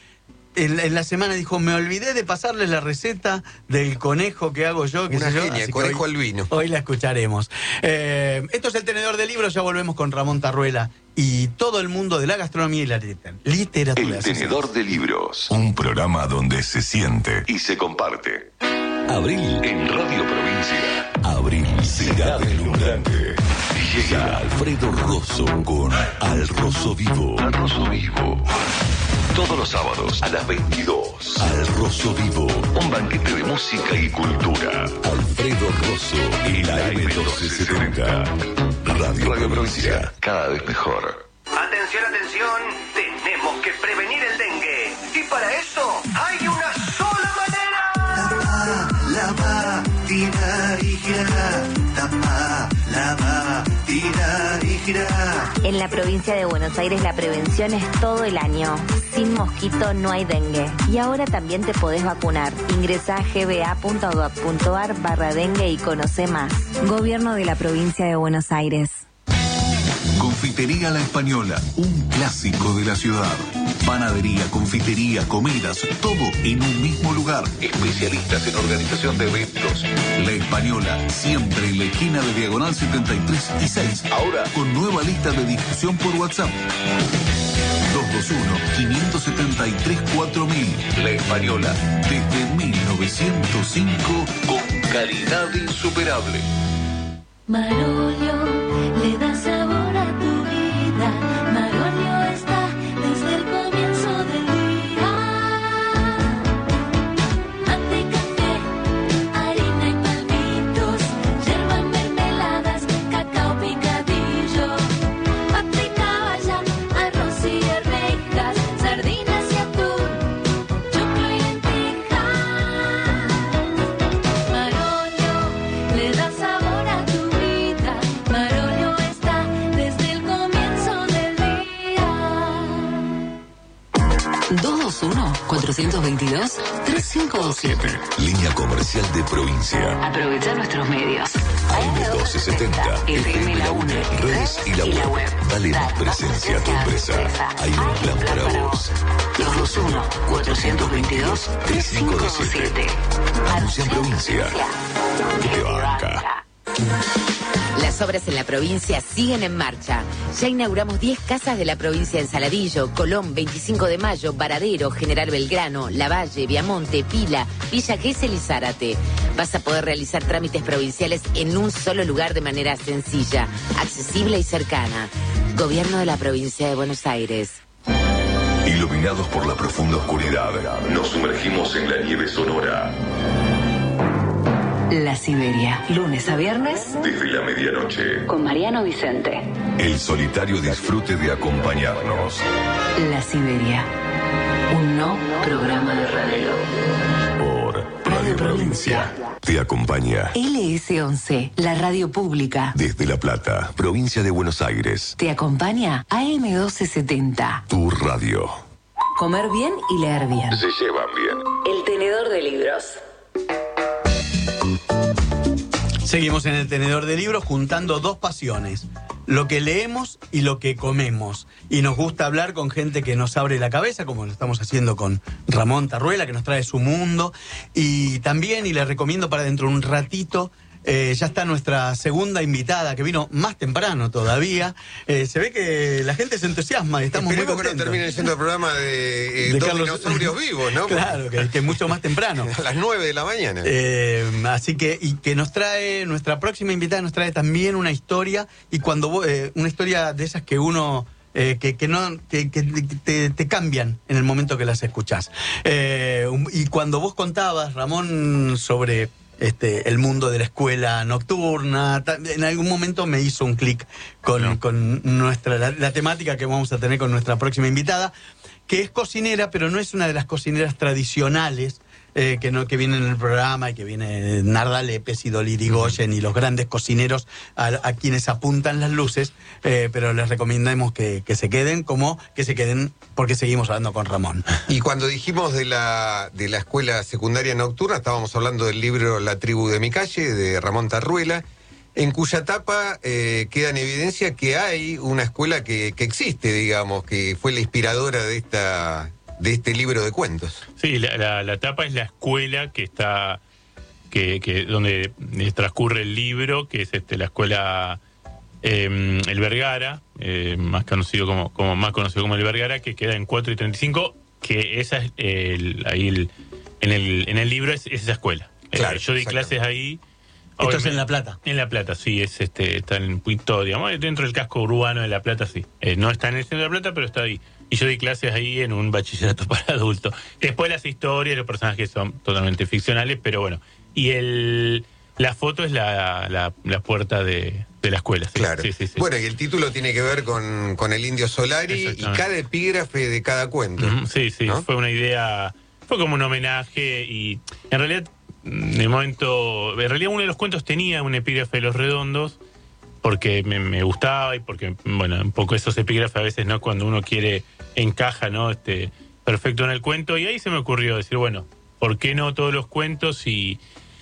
F: en, en la semana dijo, me olvidé de pasarles la receta del conejo que hago yo. Que
B: Una
F: sé yo,
B: genia,
F: así que
B: conejo
F: hoy,
B: albino.
F: Hoy la escucharemos. Eh, esto es El Tenedor de Libros, ya volvemos con Ramón Tarruela y todo el mundo de la gastronomía y la literatura.
C: El Tenedor de Libros, un programa donde se siente y se comparte. Abril en Radio Provincia. Abril será deslumbrante. Llega Alfredo Rosso con Al Rosso Vivo. Al Rosso Vivo. Todos los sábados a las veintidós. Al Rosso Vivo. Un banquete de música y cultura. Alfredo Rosso en la A M doce setenta. Radio, Radio Provincia, cada vez mejor.
I: Atención, atención, tenemos que prevenir el dengue. Y para eso hay una sola manera.
J: Lava, tirar y girar. Tapa, lava, tirar y girar.
K: En la provincia de Buenos Aires la prevención es todo el año. Sin mosquito no hay dengue. Y ahora también te podés vacunar. Ingresá a gba.gov.ar barra dengue y conoce más. Gobierno de la provincia de Buenos Aires.
C: Confitería La Española, un clásico de la ciudad. Panadería, confitería, comidas, todo en un mismo lugar. Especialistas en organización de eventos. La Española, siempre en la esquina de Diagonal setenta y tres y seis. Ahora con nueva lista de difusión por WhatsApp. dos dos uno, cinco siete tres, cuatro mil. La Española, desde mil novecientos cinco, con calidad insuperable.
L: Marolio le da sabor a tu vida. Marolio está desde el comienzo del día. Mate, café, harina y palmitos, yerba, mermeladas, cacao picadillo, papa y caballa, arroz y arvejas, sardinas y atún, choclo y lentejas. Marolio le da sabor a tu vida. Marolio está desde el comienzo del día.
M: dos dos uno, cuatro dos dos, tres cinco dos siete.
C: Línea comercial de provincia.
M: Aprovecha nuestros medios.
C: A M doce setenta, F M La Una, redes y la web. Dale más presencia a tu empresa. Hay un plan para vos.
M: dos dos uno, cuatro dos dos, tres cinco dos siete.
C: Anuncia en provincia. Que te banca.
N: Las obras en la provincia siguen en marcha. Ya inauguramos diez casas de la provincia en Saladillo, Colón, veinticinco de mayo, Varadero, General Belgrano, Lavalle, Viamonte, Pila, Villa Gesell y Zárate. Vas a poder realizar trámites provinciales en un solo lugar de manera sencilla, accesible y cercana. Gobierno de la provincia de Buenos Aires.
C: Iluminados por la profunda oscuridad, nos sumergimos en la nieve sonora.
M: La Siberia, lunes a viernes,
C: Desde la medianoche,
M: con Mariano Vicente.
C: el solitario disfrute de acompañarnos.
M: La Siberia, un no programa de radio.
C: Por Radio Provincia. Te acompaña
M: L S once, la radio pública.
C: desde La Plata, provincia de Buenos Aires.
M: Te acompaña A M doce setenta.
C: Tu radio.
M: Comer bien y leer bien.
C: Se llevan bien.
M: El Tenedor de Libros.
F: Seguimos en El Tenedor de Libros juntando dos pasiones, lo que leemos y lo que comemos. Y nos gusta hablar con gente que nos abre la cabeza, como lo estamos haciendo con Ramón Tarruela, que nos trae su mundo. Y también, y les recomiendo para dentro de un ratito, eh, ya está nuestra segunda invitada, que vino más temprano todavía. Eh, se ve que la gente se entusiasma y estamos
B: Esperemos
F: muy
B: que no
F: contentos.
B: termine siendo el programa de, eh,
F: De
B: dos
F: Carlos-
B: dinosaurios vivos, ¿no?
F: Claro, que, que es mucho más temprano.
B: A las nueve de la mañana.
F: Eh, así que, y que nos trae, nuestra próxima invitada nos trae también una historia, y cuando vos- eh, una historia de esas que uno, eh, que, que no, que, que te, te cambian en el momento que las escuchás. Eh, un- y cuando vos contabas, Ramón, sobre este, el mundo de la escuela nocturna, ta- en algún momento me hizo un clic con, con nuestra, la, la temática que vamos a tener con nuestra próxima invitada, que es cocinera, pero no es una de las cocineras tradicionales eh, que no que vienen en el programa y que viene Narda Lepes y Dolly Irigoyen y los grandes cocineros a, a quienes apuntan las luces, eh, pero les recomendamos que, que se queden, como que se queden porque seguimos hablando con Ramón.
B: Y cuando dijimos de la, de la escuela secundaria nocturna, estábamos hablando del libro La tribu de mi calle, de Ramón Tarruela, en cuya tapa eh, queda en evidencia que hay una escuela que, que existe, digamos, que fue la inspiradora de esta, de este libro de cuentos.
O: Sí, la, la, la tapa es la escuela que está, que, que donde transcurre el libro, que es este la escuela eh, El Vergara, eh, más conocido como, como más conocido como El Vergara, que queda en cuatro y treinta y cinco, que esa es el, ahí el, en el en el libro es, es esa escuela.
B: Claro,
O: eh, yo di clases ahí.
F: Esto es en La Plata.
O: En La Plata, sí, es este, está en Puito, digamos, dentro del casco urbano de La Plata, sí. Eh, no está en el centro de La Plata, pero está ahí. Y yo di clases ahí en un bachillerato para adultos. Después las historias, los personajes son totalmente ficcionales, pero bueno. Y el la foto es la, la, la puerta de, de la escuela. Sí,
B: claro.
O: Sí, sí, sí.
B: Bueno, y el título tiene que ver con, con el Indio Solari y cada epígrafe de cada cuento.
O: Uh-huh, sí, sí,
B: ¿no?
O: Fue una idea, fue como un homenaje y en realidad, de momento, en realidad uno de los cuentos tenía un epígrafe de Los Redondos, porque me, me gustaba y porque, bueno, un poco esos epígrafes a veces, ¿no? Cuando uno quiere, encaja, ¿no? Este, perfecto en el cuento. Y ahí se me ocurrió decir, bueno, ¿por qué no todos los cuentos? Y,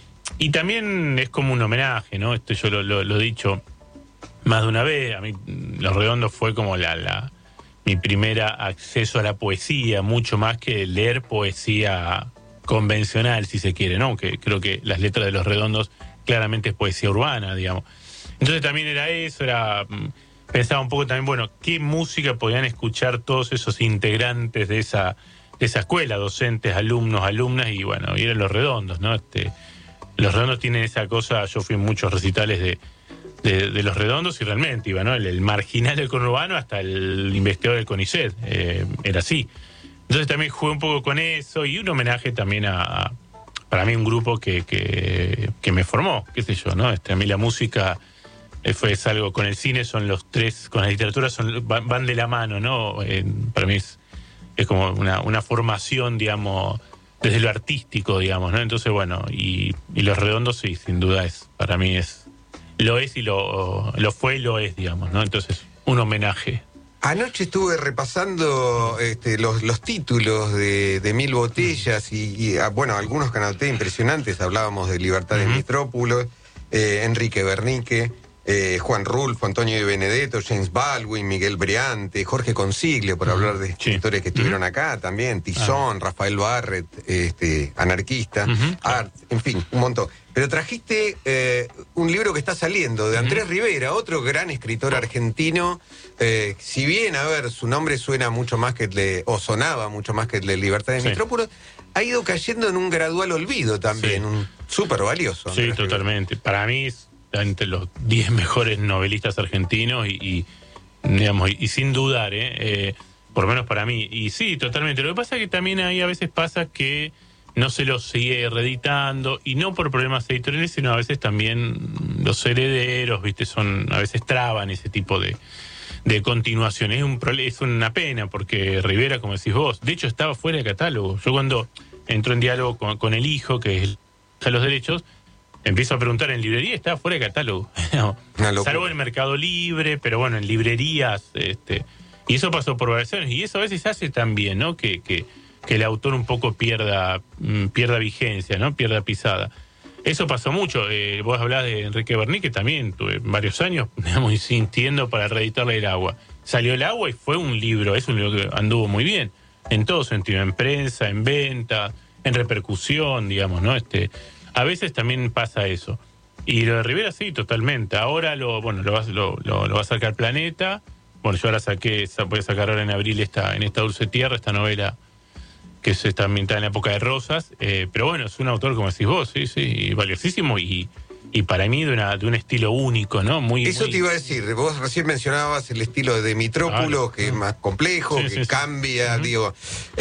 O: y también es como un homenaje, ¿no? Esto yo lo, lo, lo he dicho más de una vez. A mí Los Redondos fue como la, la mi primera acceso a la poesía, mucho más que leer poesía convencional, si se quiere, ¿no? Que creo que las letras de Los Redondos claramente es poesía urbana, digamos. Entonces también era eso, era pensaba un poco también, bueno, qué música podían escuchar todos esos integrantes de esa de esa escuela, docentes, alumnos, alumnas, y bueno, y eran Los Redondos, ¿no? Este, Los Redondos tienen esa cosa, yo fui en muchos recitales de, de, de Los Redondos y realmente iba, ¿no? El, el marginal del conurbano hasta el investigador del CONICET, eh, era así. Entonces también jugué un poco con eso y un homenaje también a, a para mí, un grupo que, que, que me formó, qué sé yo, ¿no? Este, a mí la música fue es algo, con el cine son los tres, con la literatura son van, van de la mano, ¿no? Eh, para mí es, es como una, una formación, digamos, desde lo artístico, digamos, ¿no? Entonces, bueno, y, y Los Redondos sí, sin duda es, para mí es, lo es y lo, lo fue y lo es, digamos, ¿no? Entonces, un homenaje.
B: Anoche estuve repasando este, los, los títulos de, de Mil Botellas y, y bueno, algunos que anoté impresionantes. Hablábamos de Libertad uh-huh. de Mitrópolis, eh, Enrique Bernique, eh, Juan Rulfo, Antonio de Benedetto, James Baldwin, Miguel Briante, Jorge Consiglio, por uh-huh. hablar de escritores sí. que estuvieron uh-huh. acá también, Tizón, uh-huh. Rafael Barret, este, anarquista, uh-huh. Art, en fin, un montón. Pero trajiste eh, un libro que está saliendo, de Andrés uh-huh. Rivera, otro gran escritor argentino. Eh, si bien, a ver, su nombre suena mucho más que el de, o sonaba mucho más que el de Libertad de sí. Mitrópolis, ha ido cayendo en un gradual olvido también, sí. un súper valioso.
O: Sí, totalmente. Rivera. Para mí es entre los diez mejores novelistas argentinos y, y digamos, y, y sin dudar, ¿eh? Eh, por lo menos para mí. Y sí, totalmente. Lo que pasa es que también ahí a veces pasa que no se los sigue reeditando, y no por problemas editoriales, sino a veces también los herederos, viste, son a veces traban ese tipo de, de continuación. Es, un, es una pena, porque Rivera, como decís vos, de hecho estaba fuera de catálogo. Yo cuando entro en diálogo con, con el hijo, que es a los derechos, empiezo a preguntar en librería, estaba fuera de catálogo. No, salvo en Mercado Libre, pero bueno, en librerías, este, y eso pasó por variaciones, y eso a veces hace también, ¿no? Que, que que el autor un poco pierda pierda vigencia, ¿no? Pierda pisada. Eso pasó mucho. Eh, vos hablás de Enrique Bernique, también tuve varios años, digamos, insistiendo para reeditarle El Agua. Salió El Agua y fue un libro, es un libro que anduvo muy bien, en todo sentido, en prensa, en venta, en repercusión, digamos, ¿no? Este, a veces también pasa eso. Y lo de Rivera sí, totalmente. Ahora lo, bueno, lo va, lo, lo, lo va a sacar Planeta. Bueno, yo ahora saqué, voy a sacar ahora en abril esta, en esta Dulce Tierra, esta novela que se está ambientada en la época de Rosas, eh, pero bueno, es un autor, como decís vos, sí, sí, valiosísimo y, y para mí de, una, de un estilo único, ¿no? Muy,
B: Eso
O: muy...
B: te iba a decir, vos recién mencionabas el estilo de Mitrópolis, claro, que es más complejo, sí, que sí, cambia, sí. digo,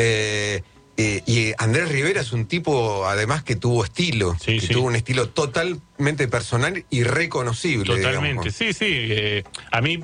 B: eh, eh, y Andrés Rivera es un tipo, además, que tuvo estilo, sí, que sí. tuvo un estilo totalmente personal y reconocible.
O: Totalmente, digamos. sí, sí, eh, a mí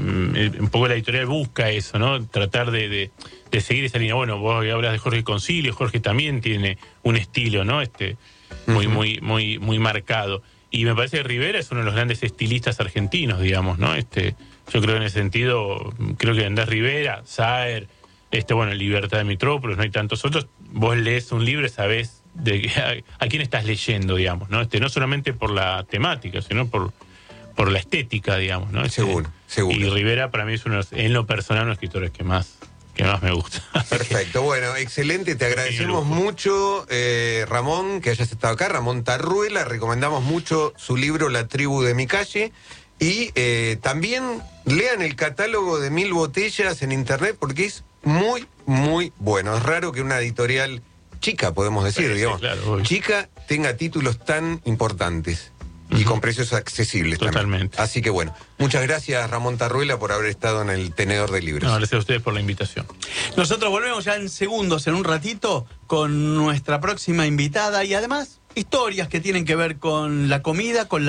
O: mm, un poco la editorial busca eso, ¿no? Tratar de... de de seguir esa línea. Bueno, vos hablas de Jorge Consiglio, Jorge también tiene un estilo, ¿no? Este, muy, uh-huh. muy, muy, muy marcado. Y me parece que Rivera es uno de los grandes estilistas argentinos, digamos, ¿no? Este, yo creo en ese sentido, creo que Andrés Rivera, Saer, este, bueno, Libertad de Mitrópolis, no hay tantos otros. Vos lees un libro y sabés de a, a quién estás leyendo, digamos, ¿no? Este, no solamente por la temática, sino por, por la estética, digamos, ¿no? Este,
B: seguro, seguro.
O: Y Rivera para mí es uno de los, en lo personal, uno de los escritores que más que más me gusta.
B: Perfecto, bueno, excelente, te agradecemos mucho, eh, Ramón, que hayas estado acá. Ramón Tarruela, recomendamos mucho su libro La tribu de mi calle. Y eh, también lean el catálogo de Mil Botellas en internet porque es muy, muy bueno. Es raro que una editorial chica, podemos decir,
O: Sí,
B: digamos,
O: sí, claro,
B: chica tenga títulos tan importantes y con precios accesibles.
O: Totalmente.
B: También. Así que bueno, muchas gracias, Ramón Tarruela, por haber estado en el Tenedor de Libros.
O: No, gracias a ustedes por la invitación.
F: Nosotros volvemos ya en segundos, en un ratito, con nuestra próxima invitada y además historias que tienen que ver con la comida, con la